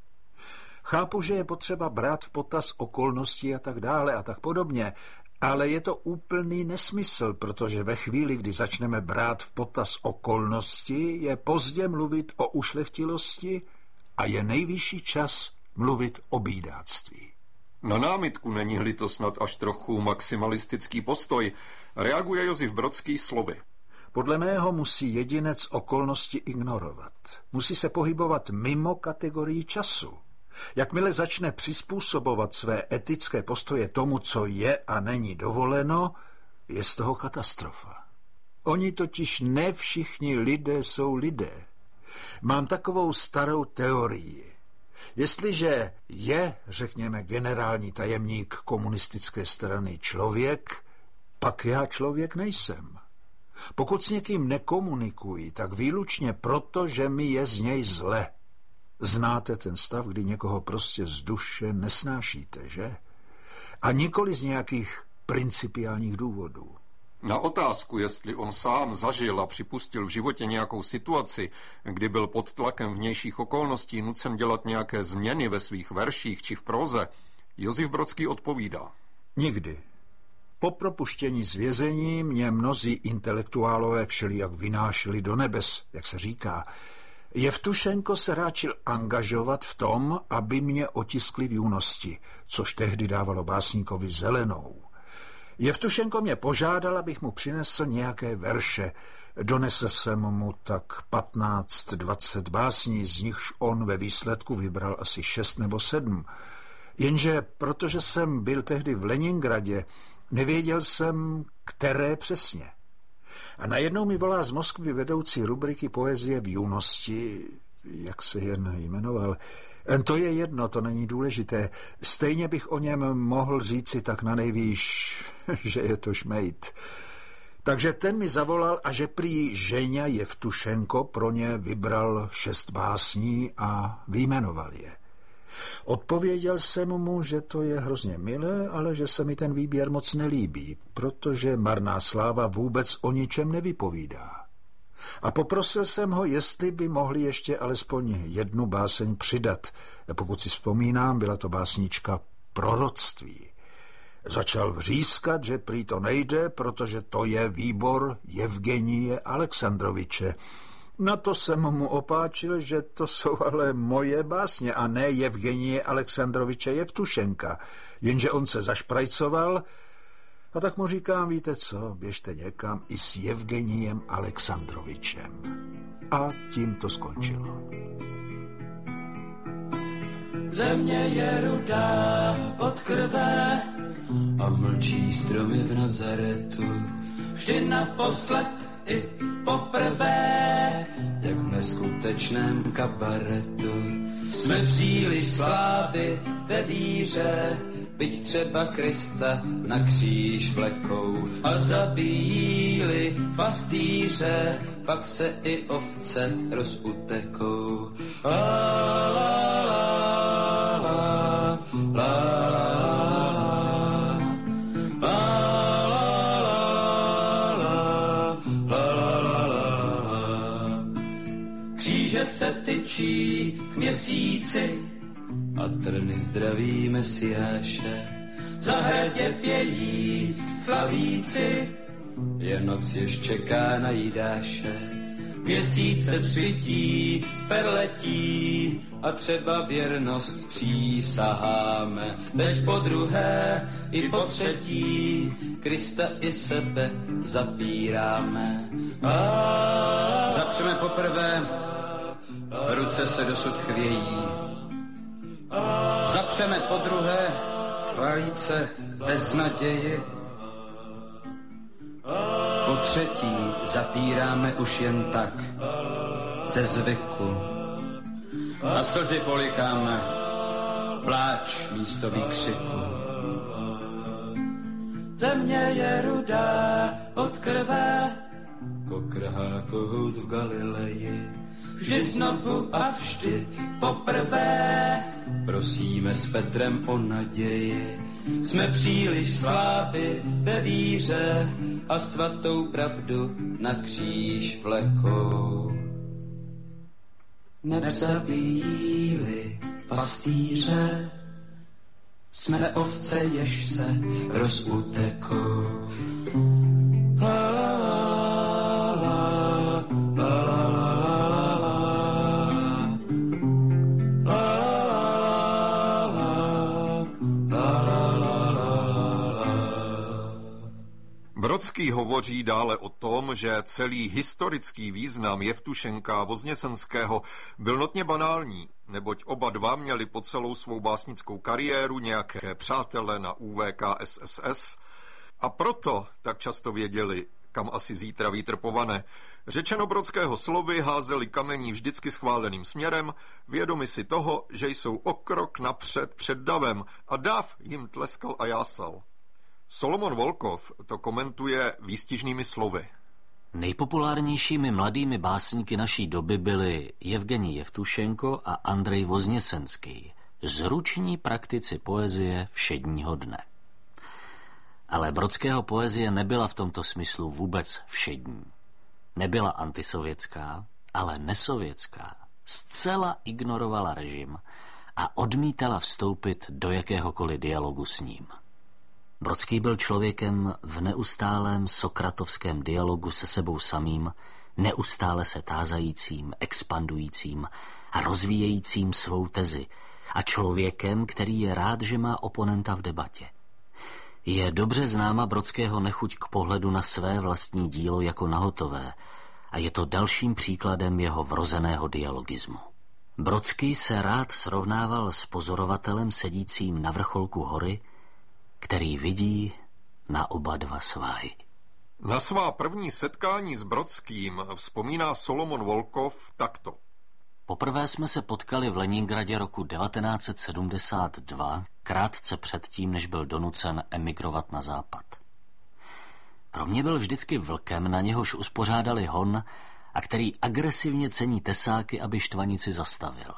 Chápu, že je potřeba brát v potaz okolnosti a tak dále a tak podobně, ale je to úplný nesmysl, protože ve chvíli, kdy začneme brát v potaz okolnosti, je pozdě mluvit o ušlechtilosti a je nejvyšší čas mluvit o bídáctví. Na námitku není-li to snad až trochu maximalistický postoj, reaguje Josif Brodský slovy. Podle mého musí jedinec okolnosti ignorovat. Musí se pohybovat mimo kategorii času. Jakmile začne přizpůsobovat své etické postoje tomu, co je a není dovoleno, je z toho katastrofa. Oni totiž ne všichni lidé jsou lidé. Mám takovou starou teorii. Jestliže je, řekněme, generální tajemník komunistické strany člověk, pak já člověk nejsem. Pokud s někým nekomunikuji, tak výlučně proto, že mi je z něj zle. Znáte ten stav, kdy někoho prostě z duše nesnášíte, že? A nikoli z nějakých principiálních důvodů. Na otázku, jestli on sám zažil a připustil v životě nějakou situaci, kdy byl pod tlakem vnějších okolností nucen dělat nějaké změny ve svých verších či v próze, Josif Brodský odpovídá. Nikdy. Po propuštění z vězení mě mnozí intelektuálové všelijak vynášeli do nebes, jak se říká. Jevtušenko se ráčil angažovat v tom, aby mě otiskli v junosti, což tehdy dávalo básníkovi zelenou. Jevtušenko mě požádal, abych mu přinesl nějaké verše. Donesl jsem mu tak patnáct dvacet básní, z nichž on ve výsledku vybral asi šest nebo sedm. Jenže protože jsem byl tehdy v Leningradě, nevěděl jsem, které přesně. A najednou mi volá z Moskvy vedoucí rubriky Poezie v junosti, jak se jen jmenoval. To je jedno, to není důležité. Stejně bych o něm mohl říci tak na nejvýš, že je to šmejt. Takže ten mi zavolal a že prý Ženja Jevtušenko pro ně vybral šest básní a vyjmenoval je. Odpověděl jsem mu, že to je hrozně milé, ale že se mi ten výběr moc nelíbí, protože marná sláva vůbec o ničem nevypovídá. A poprosil jsem ho, jestli by mohli ještě alespoň jednu báseň přidat. Pokud si vzpomínám, byla to básnička Proroctví. Začal vřískat, že prý to nejde, protože to je výbor Jevgenije Alexandroviče. Na to jsem mu opáčil, že to jsou ale moje básně a ne Jevgenije Alexandroviče Jevtušenka. Jenže on se zašprajcoval a tak mu říkám, víte co, běžte někam i s Jevgenijem Alexandrovičem. A tím to skončilo. Země je rudá od krve a mlčí stromy v Nazaretu. Vždy naposled i poprvé, jak v neskutečném kabaretu. Jsme příliš sláby ve víře, byť třeba Krista na kříž vlekou. A zabijí-li pastýře, pak se i ovce rozutekou. La, la, la, la, la, la, la. mlčí k měsíci a trny zdraví Mesiáše. Za hrdě pějí slavíci, je noc jež čeká na Jidáše. Měsíce třpytí, perletí a třeba věrnost přísaháme. Teď po druhé i po třetí Krista i sebe zapíráme. A zapřeme poprvé, ruce se dosud chvějí. Zapřeme po druhé, chválíce bez naději. Po třetí zapíráme už jen tak, ze zvyku. A slzy polikáme, pláč místo výkřiku. Země je rudá od krve, kokrhá kohout v Galileji. Vždy znovu a vždy poprvé prosíme s Petrem o naději. Jsme příliš sláby ve víře a svatou pravdu na kříž vlekou. Nezabíjí-li pastýře, jsme ovce, jež se rozutekou. La, la, la, la, la, la, Brodský hovoří dále o tom, že celý historický význam Jevtušenka a Vozněsenského byl notně banální, neboť oba dva měli po celou svou básnickou kariéru nějaké přátele na U V K S S S a proto tak často věděli, kam asi zítra vítr povane. Řečeno Brodského slovy, házeli kamení vždycky schváleným směrem, vědomi si toho, že jsou o krok napřed před davem a dav jim tleskal a jásal. Solomon Volkov to komentuje výstižnými slovy. Nejpopulárnějšími mladými básníky naší doby byli Jevgenij Jevtušenko a Andrej Vozněsenský, zruční praktici poezie všedního dne. Ale Brodského poezie nebyla v tomto smyslu vůbec všední. Nebyla antisovětská, ale nesovětská. Zcela ignorovala režim a odmítala vstoupit do jakéhokoliv dialogu s ním. Brodský byl člověkem v neustálém sokratovském dialogu se sebou samým, neustále se tázajícím, expandujícím a rozvíjejícím svou tezi a člověkem, který je rád, že má oponenta v debatě. Je dobře známa Brodského nechuť k pohledu na své vlastní dílo jako na hotové a je to dalším příkladem jeho vrozeného dialogismu. Brodský se rád srovnával s pozorovatelem sedícím na vrcholku hory, který vidí na oba dva svahy. Na svá první setkání s Brodským vzpomíná Solomon Volkov takto. Poprvé jsme se potkali v Leningradě roku devatenáct set sedmdesát dva, krátce předtím, než byl donucen emigrovat na západ. Pro mě byl vždycky vlkem, na něhož uspořádali hon a který agresivně cení tesáky, aby štvanici zastavil.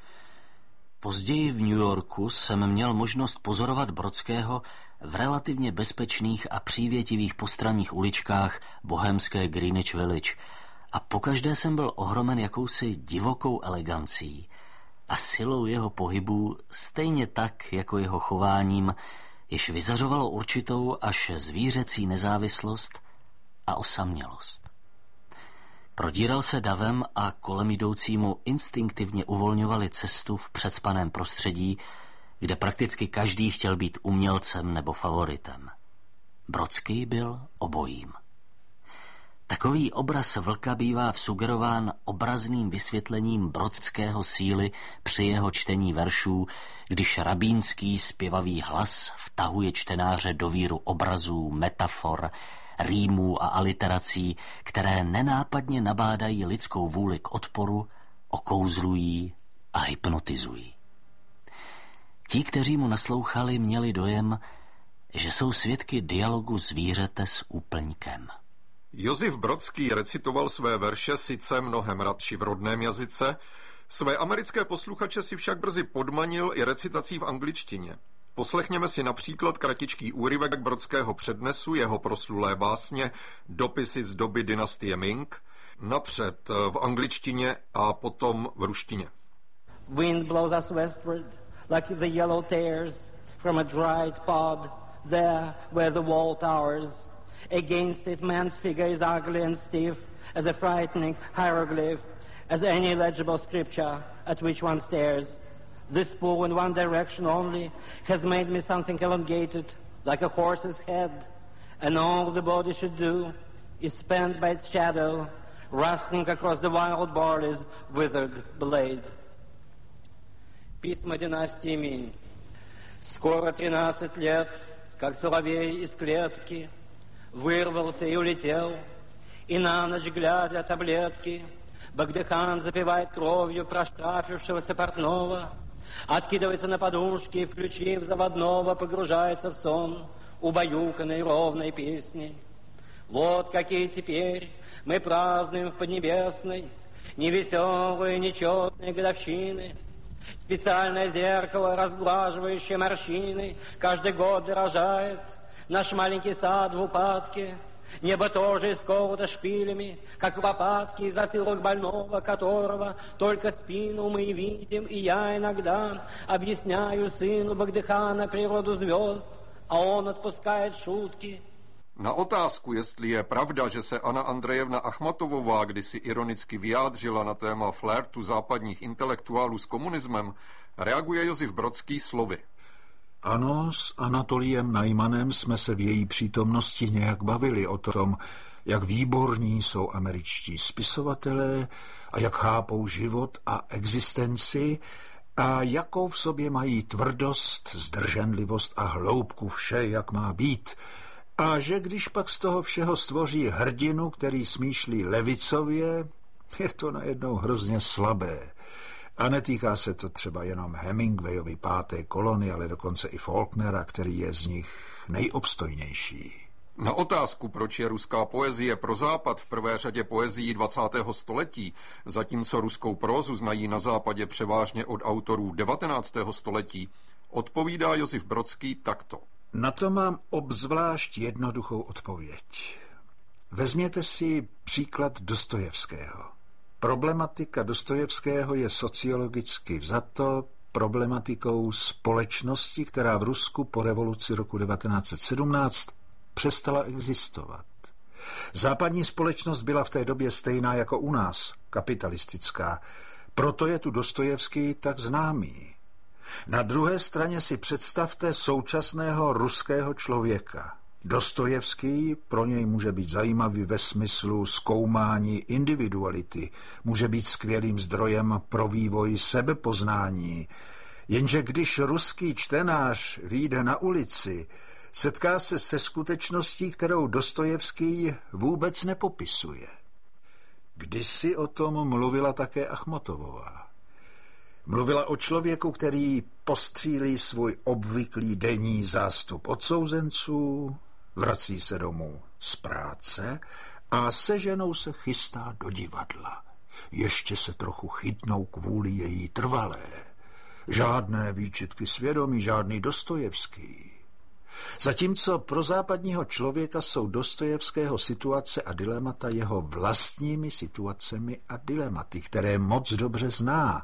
Později v New Yorku jsem měl možnost pozorovat Brodského v relativně bezpečných a přívětivých postranních uličkách bohemské Greenwich Village a pokaždé jsem byl ohromen jakousi divokou elegancí a silou jeho pohybů, stejně tak jako jeho chováním, jež vyzařovalo určitou až zvířecí nezávislost a osamělost. Prodíral se davem a kolem jdoucímu instinktivně uvolňovali cestu v předspaném prostředí, kde prakticky každý chtěl být umělcem nebo favoritem. Brodský byl obojím. Takový obraz vlka bývá vsugerován obrazným vysvětlením Brodského síly při jeho čtení veršů, když rabínský zpěvavý hlas vtahuje čtenáře do víru obrazů, metafor, rýmů a aliterací, které nenápadně nabádají lidskou vůli k odporu, okouzlují a hypnotizují. Ti, kteří mu naslouchali, měli dojem, že jsou svědky dialogu zvířete s úplňkem. Josif Brodský recitoval své verše sice mnohem radši v rodném jazyce, své americké posluchače si však brzy podmanil i recitací v angličtině. Poslechněme si například kratičký úryvek Brodského přednesu jeho proslulé básně Dopisy z doby dynastie Ming, Napřed v angličtině a potom v ruštině. Wind blows us westward like the yellow tears from a dried pod there where the wall towers. Against it man's figure is ugly and stiff as a frightening hieroglyph, as any legible scripture at which one stares. This pull in one direction only has made me something elongated, like a horse's head, and all the body should do is spent by its shadow, rustling across the wild barley's withered blade. Письма династии Минь. Скоро тринадцать лет, как соловей из клетки, вырвался и улетел, и на ночь глядя таблетки Багдыхан запивает кровью проштрафившегося портного, откидывается на подушки и, включив заводного, погружается в сон убаюканной ровной песней. Вот какие теперь мы празднуем в Поднебесной невеселые, нечетные годовщины. Специальное зеркало, разглаживающее морщины, каждый год дорожает. Наш маленький сад в упадке. Небо тоже исколото шпилями, как лопатки, и затылок больного, которого только спину мы и видим. И я иногда объясняю сыну Багдыхана природу звезд, а он отпускает шутки. Na otázku, jestli je pravda, že se Anna Andrejevna Achmatovová kdysi ironicky vyjádřila na téma flirtu západních intelektuálů s komunismem, reaguje Josif Brodský slovy. Ano, s Anatoliem Najmanem jsme se v její přítomnosti nějak bavili o tom, jak výborní jsou američtí spisovatelé a jak chápou život a existenci a jakou v sobě mají tvrdost, zdrženlivost a hloubku vše, jak má být. A že když pak z toho všeho stvoří hrdinu, který smýšlí levicově, je to najednou hrozně slabé. A netýká se to třeba jenom Hemingwayovy Páté kolony, ale dokonce i Faulknera, který je z nich nejobstojnější. Na otázku, proč je ruská poezie pro Západ v prvé řadě poezií dvacátého století, zatímco ruskou prózu znají na Západě převážně od autorů devatenáctého století, odpovídá Josif Brodský takto. Na to mám obzvlášť jednoduchou odpověď. Vezměte si příklad Dostojevského. Problematika Dostojevského je sociologicky vzato problematikou společnosti, která v Rusku po revoluci roku devatenáct set sedmnáct přestala existovat. Západní společnost byla v té době stejná jako u nás, kapitalistická. Proto je tu Dostojevský tak známý. Na druhé straně si představte současného ruského člověka. Dostojevský pro něj může být zajímavý ve smyslu zkoumání individuality, může být skvělým zdrojem pro vývoj sebepoznání. Jenže když ruský čtenář vyjde na ulici, setká se se skutečností, kterou Dostojevský vůbec nepopisuje. Kdysi o tom mluvila také Achmatovová. Mluvila o člověku, který postřílí svůj obvyklý denní zástup odsouzenců, vrací se domů z práce a se ženou se chystá do divadla. Ještě se trochu chytnou kvůli její trvalé. Žádné výčitky svědomí, žádný Dostojevský. Zatímco pro západního člověka jsou Dostojevského situace a dilemata jeho vlastními situacemi a dilematy, které moc dobře zná.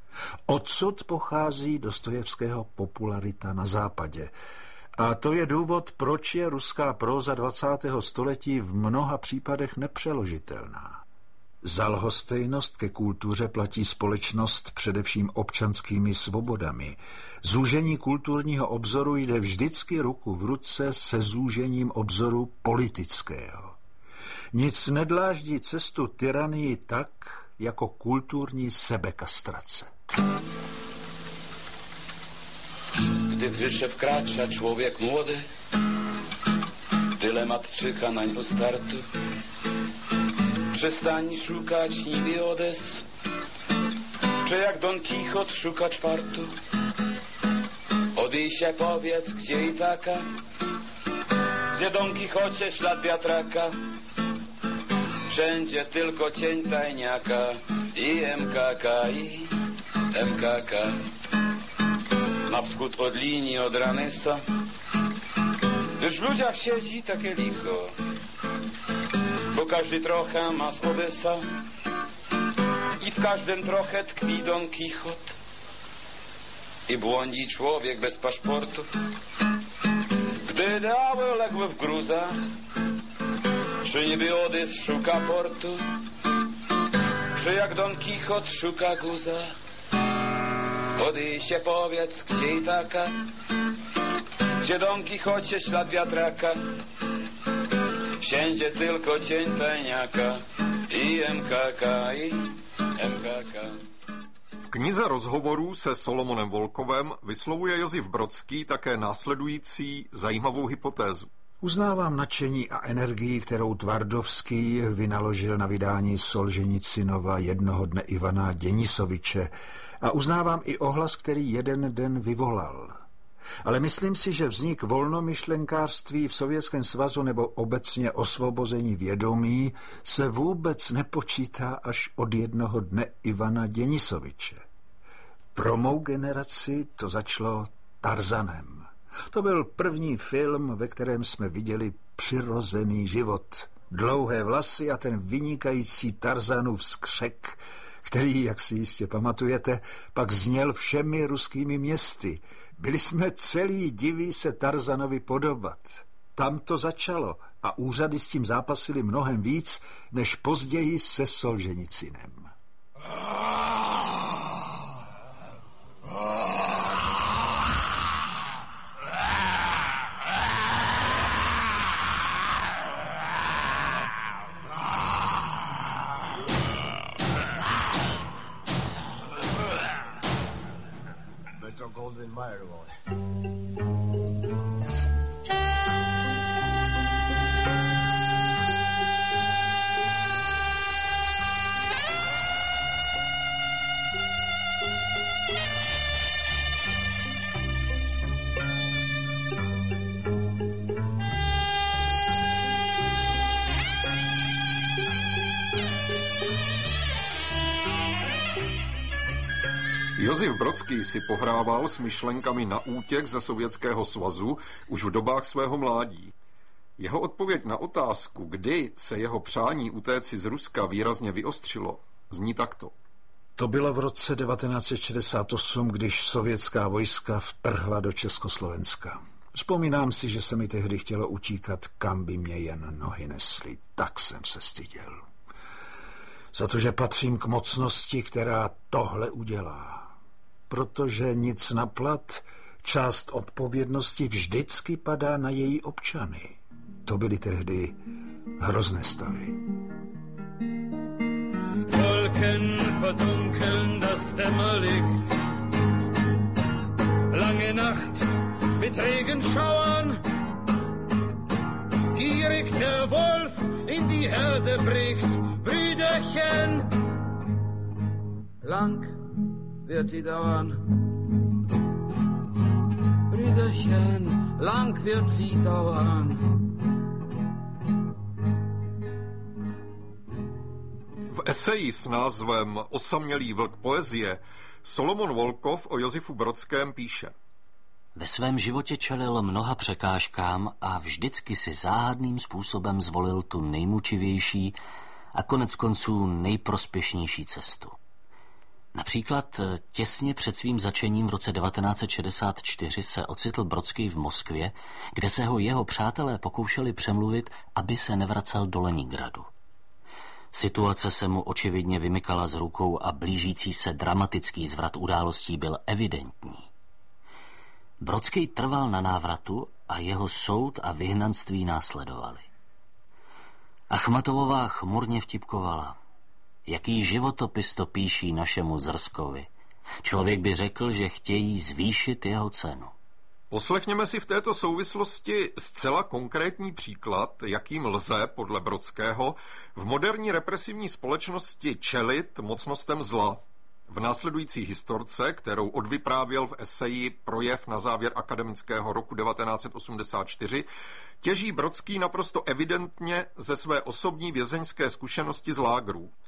Odsud pochází Dostojevského popularita na západě. A to je důvod, proč je ruská próza dvacátého století v mnoha případech nepřeložitelná. Za lhostejnost ke kultuře platí společnost především občanskými svobodami. Zúžení kulturního obzoru jde vždycky ruku v ruce se zúžením obzoru politického. Nic nedláždí cestu tyranii tak, jako kulturní sebekastrace. Gdy w życie wkracza człowiek młody, dylemat czyha nań u startu. Przestań szukać niby Odes, czy jak Don Kichot szuka czwartu. Odej się powiedz, gdzie i taka, gdzie Don Kichocie ślad wiatraka. Wszędzie tylko cień tajniaka i M K K, i M K K. Na wschód od linii, od Ranysa, gdyż w ludziach siedzi takie licho. bo každý trochę ma z Odessa i w każdym trochę tkwi Don Kichot i błądzi człowiek bez paszportu, gdy ideały legły w gruzach, czy niby Odys szuka portu, czy jak Don Kichot szuka guza. Odysie powiedz, gdzie i taka, gdzie Don Kichocie ślad wiatraka, wszędzie tylko cień tajniaka i M K K, i M K K. V knize rozhovorů se Solomonem Volkovem vyslovuje Josif Brodský také následující zajímavou hypotézu. Uznávám nadšení a energii, kterou Tvardovský vynaložil na vydání Solženicynova Jednoho dne Ivana Denisoviče, a uznávám i ohlas, který jeden den vyvolal. Ale myslím si, že vznik volnomyšlenkářství v Sovětském svazu nebo obecně osvobození vědomí se vůbec nepočítá až od Jednoho dne Ivana Denisoviče. Pro mou generaci to začalo Tarzanem. To byl první film, ve kterém jsme viděli přirozený život. Dlouhé vlasy a ten vynikající Tarzanův skřek, který, jak si jistě pamatujete, pak zněl všemi ruskými městy. Byli jsme celý diví se Tarzanovi podobat. Tam to začalo a úřady s tím zápasili mnohem víc, než později se Solženicinem. Golden Firewall. Josif Brodský si pohrával s myšlenkami na útěk ze Sovětského svazu už v dobách svého mládí. Jeho odpověď na otázku, kdy se jeho přání utéci z Ruska výrazně vyostřilo, zní takto. To bylo v roce devatenáct set šedesát osm, když sovětská vojska vtrhla do Československa. Vzpomínám si, že se mi tehdy chtělo utíkat, kam by mě jen nohy nesly. Tak jsem se styděl. Za to, že patřím k mocnosti, která tohle udělá. Protože nic na plat, část odpovědnosti vždycky padá na její občany. To byly tehdy hrozné stavy. Wolken verdunkeln das Dämmerlicht. Lange Nacht mit Regenschauern. Gierig der Wolf in die Herde bricht. Brüderchen, lang wird sie dauern. Brüderchen, lang wird sie dauern. V eseji s názvem Osamělý vlk poezie Solomon Volkov o Josifu Brodském píše. Ve svém životě čelil mnoha překážkám a vždycky si záhadným způsobem zvolil tu nejmučivější a konec konců nejprospěšnější cestu. Například těsně před svým začením v roce devatenáct set šedesát čtyři se ocitl Brodský v Moskvě, kde se ho jeho přátelé pokoušeli přemluvit, aby se nevracel do Leningradu. Situace se mu očividně vymykala z rukou a blížící se dramatický zvrat událostí byl evidentní. Brodský trval na návratu a jeho soud a vyhnanství následovali. Achmatovová chmurně vtipkovala. Jaký životopis to píší našemu Zrskovi. Člověk by řekl, že chtějí zvýšit jeho cenu. Poslechněme si v této souvislosti zcela konkrétní příklad, jakým lze, podle Brodského, v moderní represivní společnosti čelit mocnostem zla. V následující historce, kterou odvyprávěl v eseji Projev na závěr akademického roku devatenáct set osmdesát čtyři, těží Brodský naprosto evidentně ze své osobní vězeňské zkušenosti z lágrů.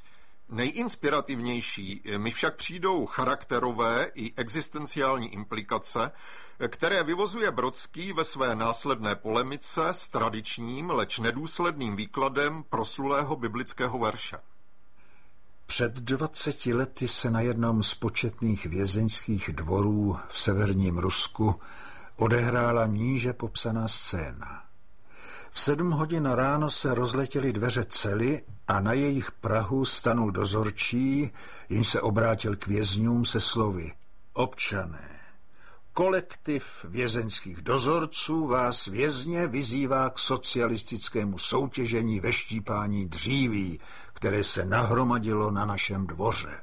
Nejinspirativnější mi však přijdou charakterové i existenciální implikace, které vyvozuje Brodský ve své následné polemice s tradičním, leč nedůsledným výkladem proslulého biblického verše. Před dvaceti lety se na jednom z početných vězeňských dvorů v severním Rusku odehrála níže popsaná scéna. V sedm hodin ráno se rozletěly dveře cely a na jejich prahu stanul dozorčí, jenž se obrátil k vězňům se slovy: Občané, kolektiv vězeňských dozorců vás vězně vyzývá k socialistickému soutěžení ve štípání dříví, které se nahromadilo na našem dvoře.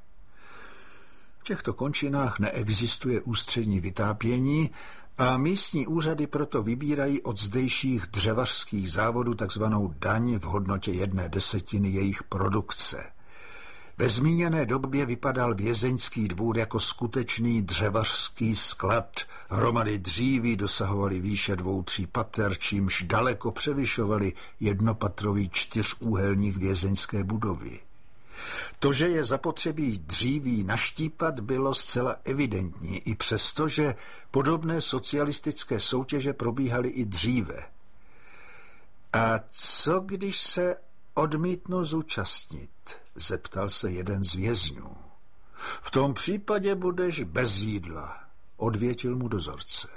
V těchto končinách neexistuje ústřední vytápění a místní úřady proto vybírají od zdejších dřevařských závodů takzvanou daň v hodnotě jedné desetiny jejich produkce. Ve zmíněné době vypadal vězeňský dvůr jako skutečný dřevařský sklad. Hromady dříví dosahovaly výše dvou, tří pater, čímž daleko převyšovaly jednopatrový čtyřúhelník vězeňské budovy. To, že je zapotřebí dříví naštípat, bylo zcela evidentní, i přesto, že podobné socialistické soutěže probíhaly i dříve. A co když se odmítnu zúčastnit? Zeptal se jeden z vězňů. V tom případě budeš bez jídla, odvětil mu dozorce.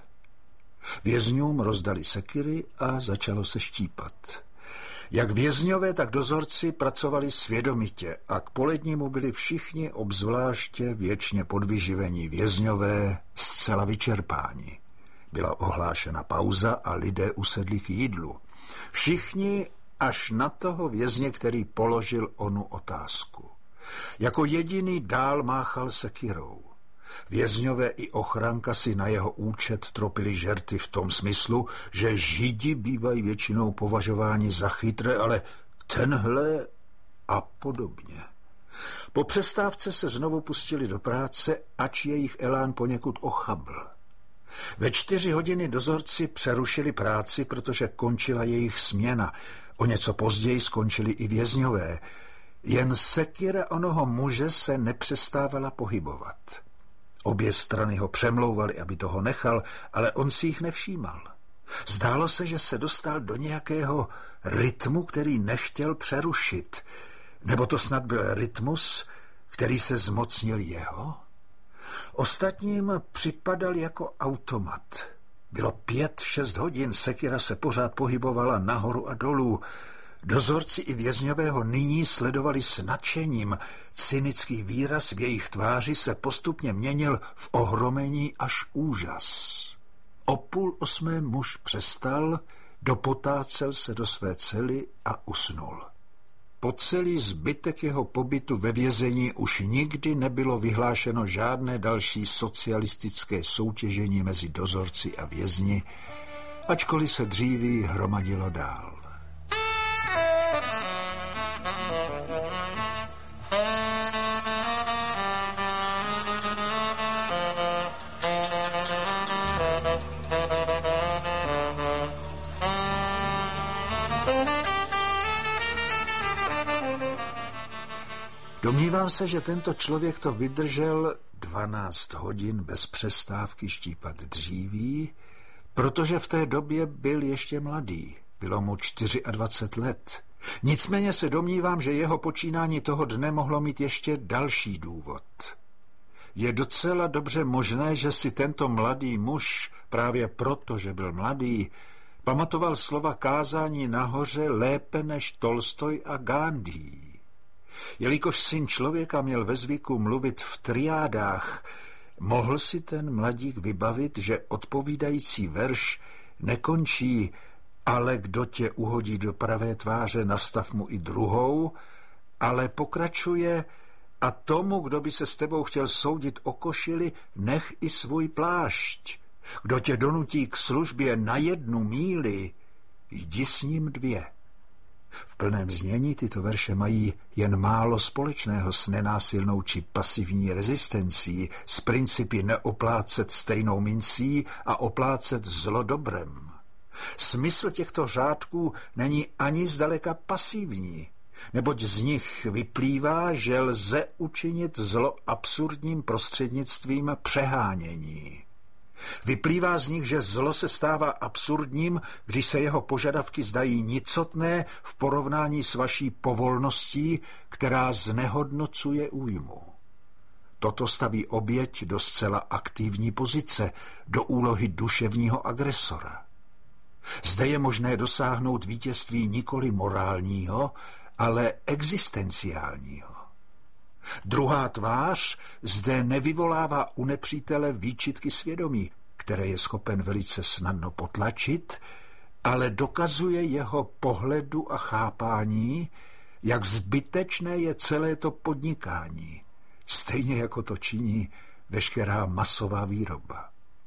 Vězňům rozdali sekyry a začalo se štípat. Jak vězňové, tak dozorci pracovali svědomitě a k polednímu byli všichni, obzvláště věčně podvyživení vězňové, zcela vyčerpáni. Byla ohlášena pauza a lidé usedli k jídlu. Všichni až na toho vězně, který položil onu otázku. Jako jediný dál máchal sekyrou. Vězňové i ochranka si na jeho účet tropili žerty v tom smyslu, že Židi bývají většinou považováni za chytré, ale tenhle a podobně. Po přestávce se znovu pustili do práce, ač jejich elán poněkud ochabl. Ve čtyři hodiny dozorci přerušili práci, protože končila jejich směna. O něco později skončili i vězňové. Jen sekyra onoho muže se nepřestávala pohybovat. Obě strany ho přemlouvaly, aby toho nechal, ale on si jich nevšímal. Zdálo se, že se dostal do nějakého rytmu, který nechtěl přerušit. Nebo to snad byl rytmus, který se zmocnil jeho? Ostatním připadal jako automat. Bylo pět, šest hodin, sekyra se pořád pohybovala nahoru a dolů. Dozorci i vězňové ho nyní sledovali s nadšením. Cynický výraz v jejich tváři se postupně měnil v ohromení až úžas. O půl osmé muž přestal, dopotácel se do své cely a usnul. Po celý zbytek jeho pobytu ve vězení už nikdy nebylo vyhlášeno žádné další socialistické soutěžení mezi dozorci a vězni, ačkoliv se dříví hromadilo dál. Domnívám se, že tento člověk to vydržel dvanáct hodin bez přestávky štípat dříví, protože v té době byl ještě mladý, bylo mu dvacet čtyři let. Nicméně se domnívám, že jeho počínání toho dne mohlo mít ještě další důvod. Je docela dobře možné, že si tento mladý muž, právě proto, že byl mladý, pamatoval slova kázání nahoře lépe než Tolstoj a Gandhi. Jelikož syn člověka měl ve zvyku mluvit v triádách, mohl si ten mladík vybavit, že odpovídající verš nekončí ale kdo tě uhodí do pravé tváře, nastav mu i druhou, ale pokračuje a tomu, kdo by se s tebou chtěl soudit o košili, nech i svůj plášť. Kdo tě donutí k službě na jednu míli, jdi s ním dvě. V plném znění tyto verše mají jen málo společného s nenásilnou či pasivní rezistencí, s principy neoplácet stejnou mincí a oplácet zlo dobrem. Smysl těchto řádků není ani zdaleka pasivní. neboť z nich vyplývá, že lze učinit zlo absurdním prostřednictvím přehánění. Vyplývá z nich, že zlo se stává absurdním, když se jeho požadavky zdají nicotné v porovnání s vaší povolností, která znehodnocuje újmu. Toto staví oběť do zcela aktivní pozice, do úlohy duševního agresora. Zde je možné dosáhnout vítězství nikoli morálního, ale existenciálního. Druhá tvář zde nevyvolává u nepřítele výčitky svědomí, které je schopen velice snadno potlačit, ale dokazuje jeho pohledu a chápání, jak zbytečné je celé to podnikání, stejně jako to činí veškerá masová výroba.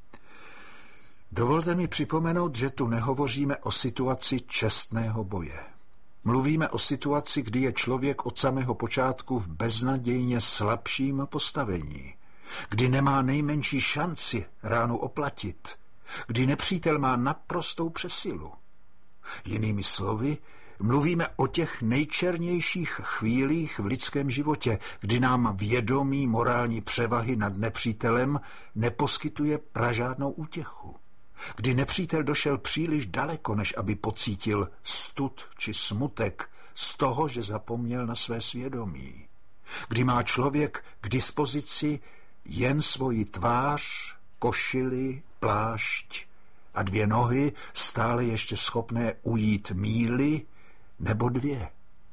Dovolte mi připomenout, že tu nehovoříme o situaci čestného boje. Mluvíme o situaci, kdy je člověk od samého počátku v beznadějně slabším postavení, kdy nemá nejmenší šanci ránu oplatit, kdy nepřítel má naprostou přesilu. Jinými slovy, mluvíme o těch nejčernějších chvílích v lidském životě, kdy nám vědomí morální převahy nad nepřítelem neposkytuje pražádnou útěchu. Kdy nepřítel došel příliš daleko, než aby pocítil stud či smutek z toho, že zapomněl na své svědomí. Kdy má člověk k dispozici jen svoji tvář, košili, plášť a dvě nohy, stále ještě schopné ujít míly nebo dvě.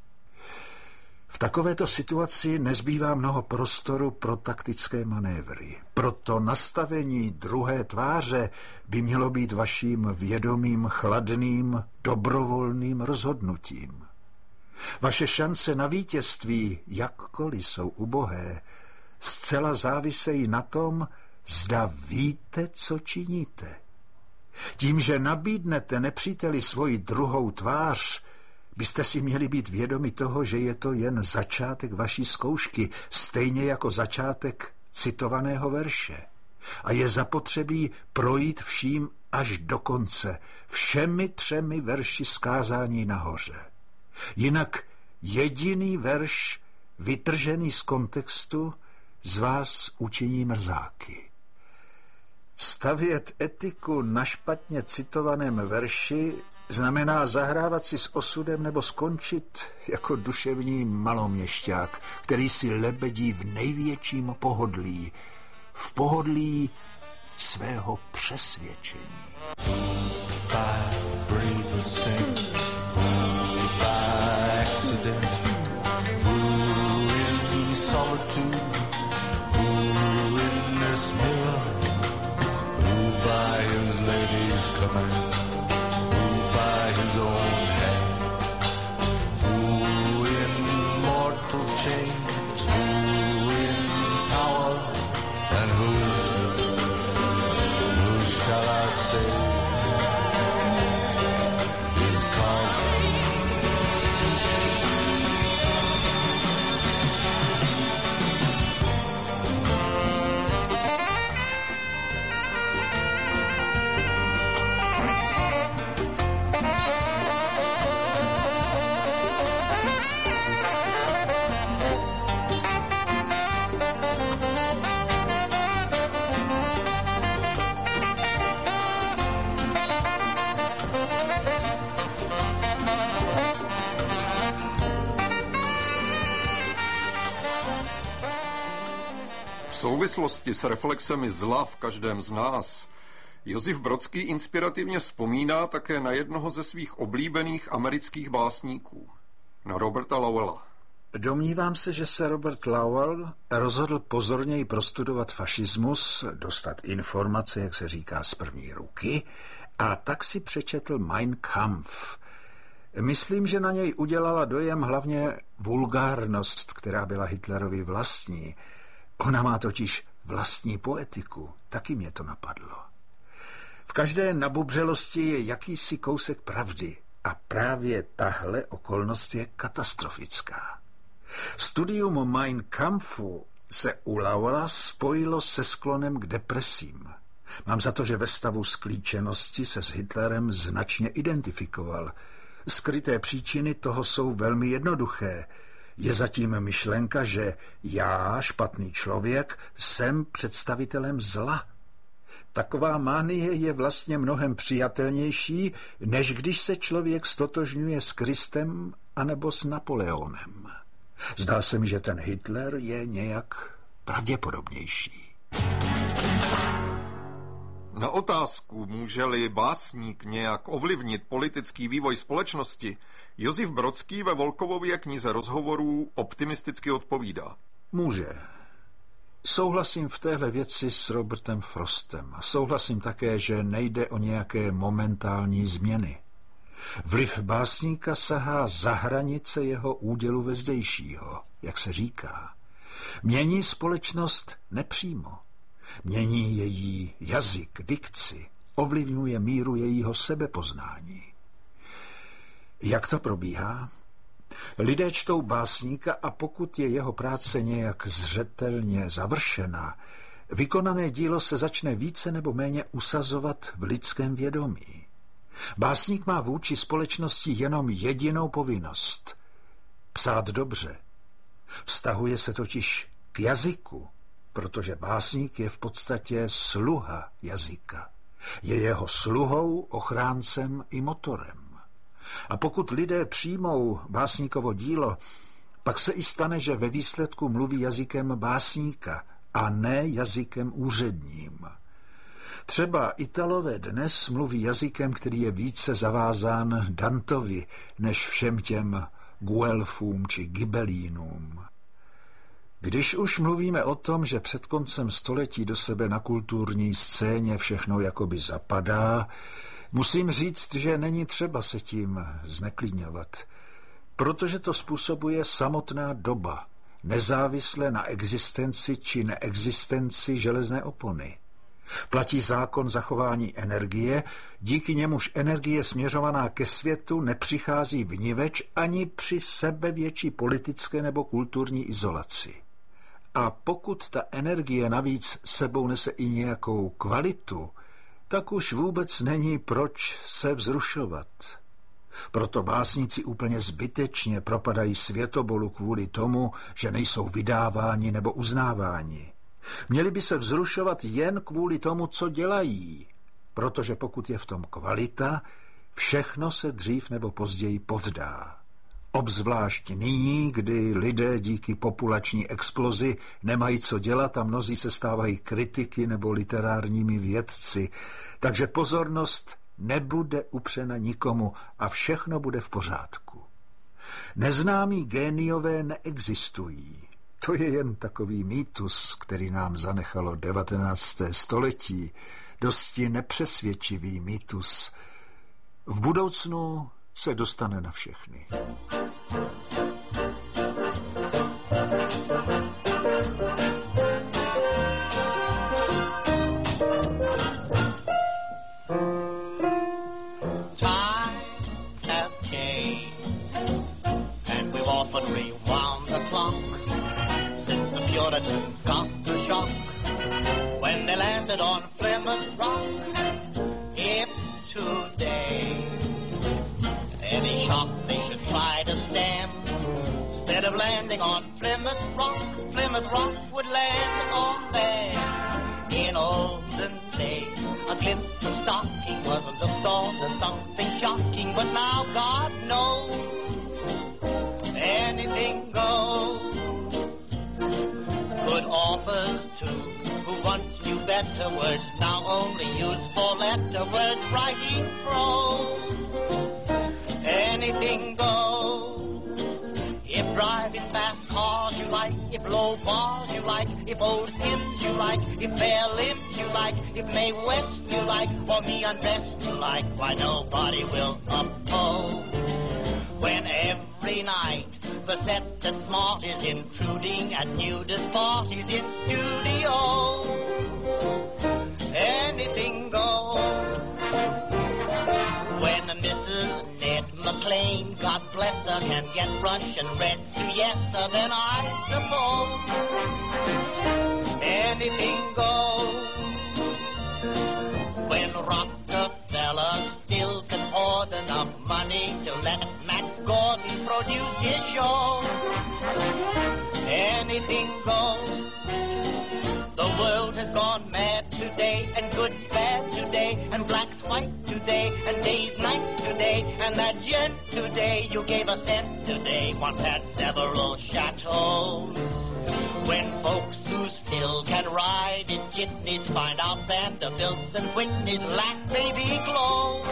V takovéto situaci nezbývá mnoho prostoru pro taktické manévry. Proto nastavení druhé tváře by mělo být vaším vědomým, chladným, dobrovolným rozhodnutím. Vaše šance na vítězství, jakkoliv jsou ubohé, zcela závisejí na tom, zda víte, co činíte. Tím, že nabídnete nepříteli svoji druhou tvář, byste si měli být vědomi toho, že je to jen začátek vaší zkoušky, stejně jako začátek citovaného verše. A je zapotřebí projít vším až do konce, všemi třemi verši zkázání nahoře. Jinak jediný verš, vytržený z kontextu, z vás učiní mrzáky. Stavět etiku na špatně citovaném verši znamená zahrávat si s osudem nebo skončit jako duševní maloměšťák, který si lebedí v největším pohodlí, v pohodlí svého přesvědčení. V souvislosti s reflexemi zla v každém z nás Josif Brodský inspirativně vzpomíná také na jednoho ze svých oblíbených amerických básníků, na Roberta Lowella. Domnívám se, že se Robert Lowell rozhodl pozorněji prostudovat fašismus, dostat informace, jak se říká, z první ruky, a tak si přečetl Mein Kampf. Myslím, že na něj udělala dojem hlavně vulgárnost, která byla Hitlerovi vlastní. Ona má totiž vlastní poetiku, taky mě to napadlo. V každé nabubřelosti je jakýsi kousek pravdy a právě tahle okolnost je katastrofická. Studium Mein Kampfu se u Lowella spojilo se sklonem k depresím. Mám za to, že ve stavu sklíčenosti se s Hitlerem značně identifikoval. Skryté příčiny toho jsou velmi jednoduché. Je zatím myšlenka, že já, špatný člověk, jsem představitelem zla. Taková manie je vlastně mnohem přijatelnější, než když se člověk stotožňuje s Kristem anebo s Napoleonem. Zdá se mi, že ten Hitler je nějak pravděpodobnější. Na otázku, může-li básník nějak ovlivnit politický vývoj společnosti, Josif Brodský ve Volkovově knize rozhovorů optimisticky odpovídá. Může. Souhlasím v téhle věci s Robertem Frostem a souhlasím také, že nejde o nějaké momentální změny. Vliv básníka sahá za hranice jeho údělu vezdejšího, jak se říká. Mění společnost nepřímo. Mění její jazyk, dikci, ovlivňuje míru jejího sebepoznání. Jak to probíhá? Lidé čtou básníka a pokud je jeho práce nějak zřetelně završena, vykonané dílo se začne více nebo méně usazovat v lidském vědomí. Básník má vůči společnosti jenom jedinou povinnost – psát dobře. Vztahuje se totiž k jazyku, protože básník je v podstatě sluha jazyka. Je jeho sluhou, ochráncem i motorem. A pokud lidé přijmou básníkovo dílo, pak se i stane, že ve výsledku mluví jazykem básníka a ne jazykem úředním. Třeba Italové dnes mluví jazykem, který je více zavázán Dantovi, než všem těm Guelfům či Gibelínům. Když už mluvíme o tom, že před koncem století do sebe na kulturní scéně všechno jakoby zapadá, musím říct, že není třeba se tím zneklidňovat, protože to způsobuje samotná doba, nezávisle na existenci či neexistenci železné opony. Platí zákon zachování energie, díky němuž energie směřovaná ke světu nepřichází vniveč ani při sebevětší politické nebo kulturní izolaci. A pokud ta energie navíc sebou nese i nějakou kvalitu, tak už vůbec není proč se vzrušovat. Proto básníci úplně zbytečně propadají světobolu kvůli tomu, že nejsou vydáváni nebo uznáváni. Měli by se vzrušovat jen kvůli tomu, co dělají, protože pokud je v tom kvalita, všechno se dřív nebo později poddá. Obzvlášť nyní, kdy lidé díky populační explozi nemají co dělat a mnozí se stávají kritiky nebo literárními vědci, takže pozornost nebude upřena nikomu a všechno bude v pořádku. Neznámí géniové neexistují. To je jen takový mýtus, který nám zanechalo devatenácté století, dosti nepřesvědčivý mýtus. V budoucnu se dostane na všechny. Got the shock when they landed on Plymouth Rock. If today any shock they should try to stem, instead of landing on Plymouth Rock, Plymouth Rock would land on them. In olden days, a glimpse of stocking was a look sort of something shocking, but now God knows anything goes. Good authors too, who once knew better words, now only use four-letter words, writing prose. Anything goes. If driving fast cars you like, if low bars you like, if old hymns you like, if fair limbs you like, if Mae West you like, or me undressed you like, why nobody will oppose. When every night the set that smart is intruding at nudist parties in studios, anything goes. When Missus Ned McLean, God bless her, can get Russian red to yes sir, then I suppose anything goes. When Rockefeller still can hoard enough money to let today, and good bad today, and black's white today, and day's night today, and that gent today you gave a cent today once had several chateaux. When folks who still can ride in jitneys find out that the Bills and Whitneys lack baby clothes,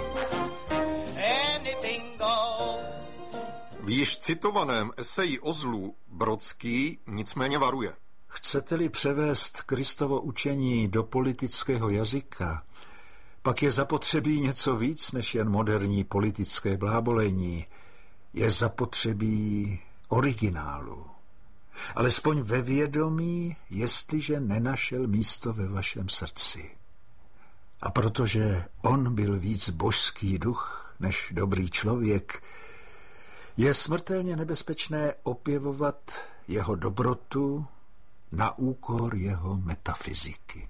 anything goes. V již citovaném eseji o zlu Brodský nicméně varuje. Chcete-li převést Kristovo učení do politického jazyka, pak je zapotřebí něco víc než jen moderní politické blábolení. Je zapotřebí originálu. Alespoň ve vědomí, jestliže nenašel místo ve vašem srdci. A protože on byl víc božský duch než dobrý člověk, je smrtelně nebezpečné opěvovat jeho dobrotu na úkor jeho metafyziky.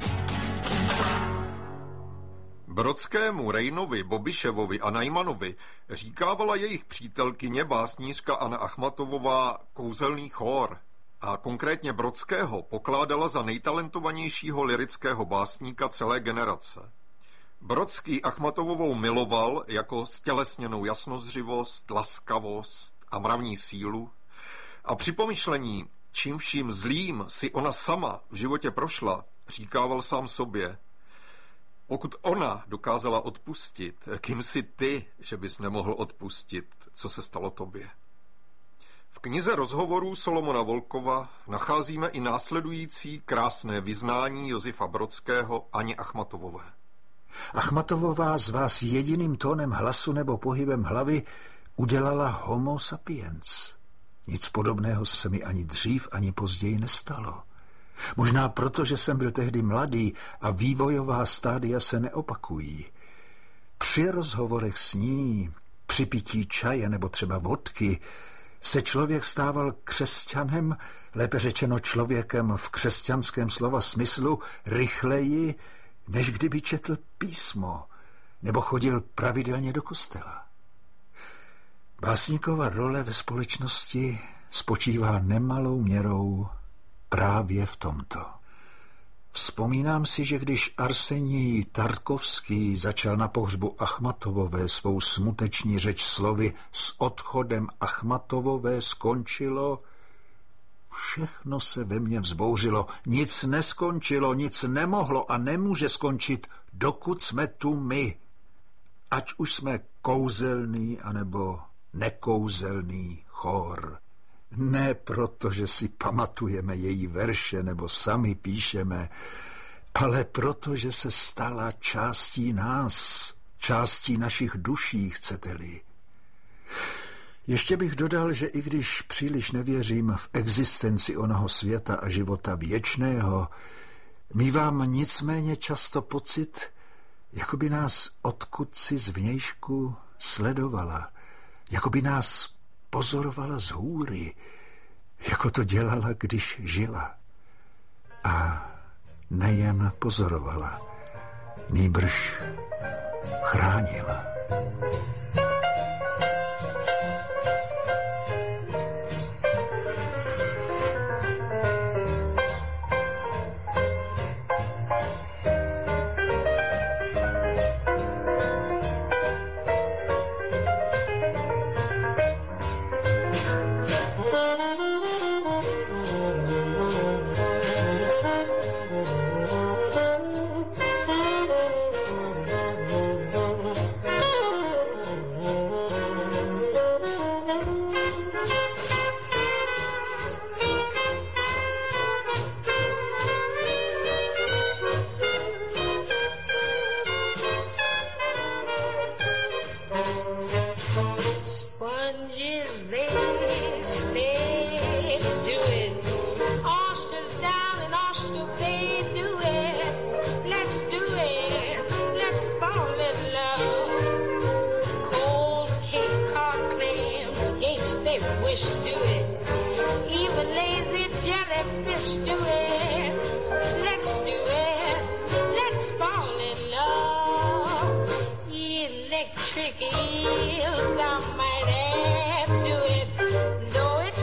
Brodskému, Rejnovi, Bobiševovi a Najmanovi říkávala jejich přítelkyně básnířka Anna Achmatovová kouzelný chór a konkrétně Brodského pokládala za nejtalentovanějšího lyrického básníka celé generace. Brodský Achmatovovou miloval jako stělesněnou jasnozřivost, laskavost a mravní sílu a při pomyšlení, čím vším zlým si ona sama v životě prošla, říkával sám sobě: pokud ona dokázala odpustit, kým jsi ty, že bys nemohl odpustit, co se stalo tobě? V knize rozhovorů Solomona Volkova nacházíme i následující krásné vyznání Josefa Brodského Aně Achmatovové. Achmatovová z vás jediným tónem hlasu nebo pohybem hlavy udělala homo sapiens. Nic podobného se mi ani dřív, ani později nestalo. Možná proto, že jsem byl tehdy mladý a vývojová stádia se neopakují. Při rozhovorech s ní, při pití čaje nebo třeba vodky, se člověk stával křesťanem, lépe řečeno člověkem v křesťanském slova smyslu, rychleji, než kdyby četl písmo nebo chodil pravidelně do kostela. Básníkova role ve společnosti spočívá nemalou měrou právě v tomto. Vzpomínám si, že když Arsenij Tarkovský začal na pohřbu Achmatovové svou smuteční řeč slovy "s odchodem Achmatovové skončilo", všechno se ve mně vzbouřilo. Nic neskončilo, nic nemohlo a nemůže skončit, dokud jsme tu my. Ať už jsme kouzelný anebo nekouzelný chór. Ne proto, že si pamatujeme její verše nebo sami píšeme, ale proto, že se stala částí nás, částí našich duší, chcete-li. Ještě bych dodal, že i když příliš nevěřím v existenci onoho světa a života věčného, mívám nicméně často pocit, jako by nás odkudsi zvnějšku sledovala, jako by nás pozorovala z hůry, jako to dělala, když žila. A nejen pozorovala, nýbrž chránila.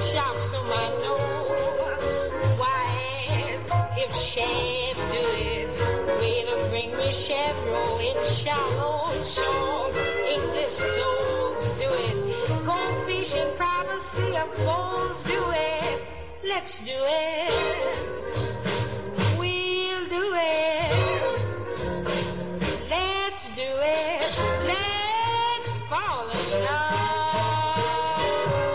Shame do it. Chevrolet in shallow shore. English souls do it. Go fishing, privacy of foes do it. Let's do it. We'll do it. Let's do it. Let's fall in love.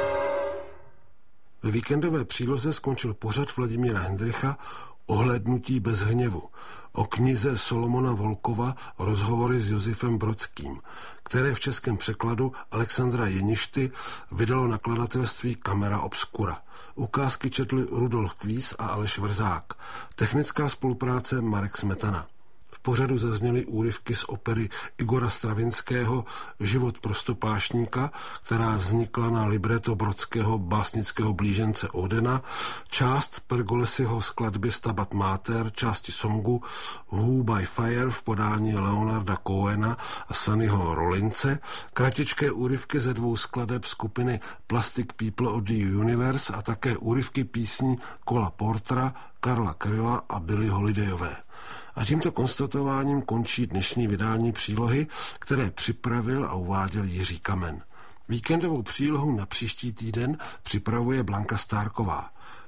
Ve víkendové příloze skončil pořad Vladimíra Hendrycha Ohlédnutí bez hněvu o knize Solomona Volkova Rozhovory s Josifem Brodským, které v českém překladu Alexandra Jeništy vydalo nakladatelství Camera Obscura. Ukázky četli Rudolf Kvíz a Aleš Vrzák. Technická spolupráce Marek Smetana. V pořadu zazněly úryvky z opery Igora Stravinského Život prostopášníka, která vznikla na libreto Brodského básnického blížence Odena, část Pergolesiho skladby Stabat Mater, části songu Who by Fire v podání Leonarda Cohena a Sunnyho Rollince, kratičké úryvky ze dvou skladeb skupiny Plastic People of the Universe a také úryvky písní Cola Portera, Karla Kryla a Billie Holidayové. A tímto konstatováním končí dnešní vydání přílohy, které připravil a uváděl Jiří Kamen. Víkendovou přílohu na příští týden připravuje Blanka Stárková.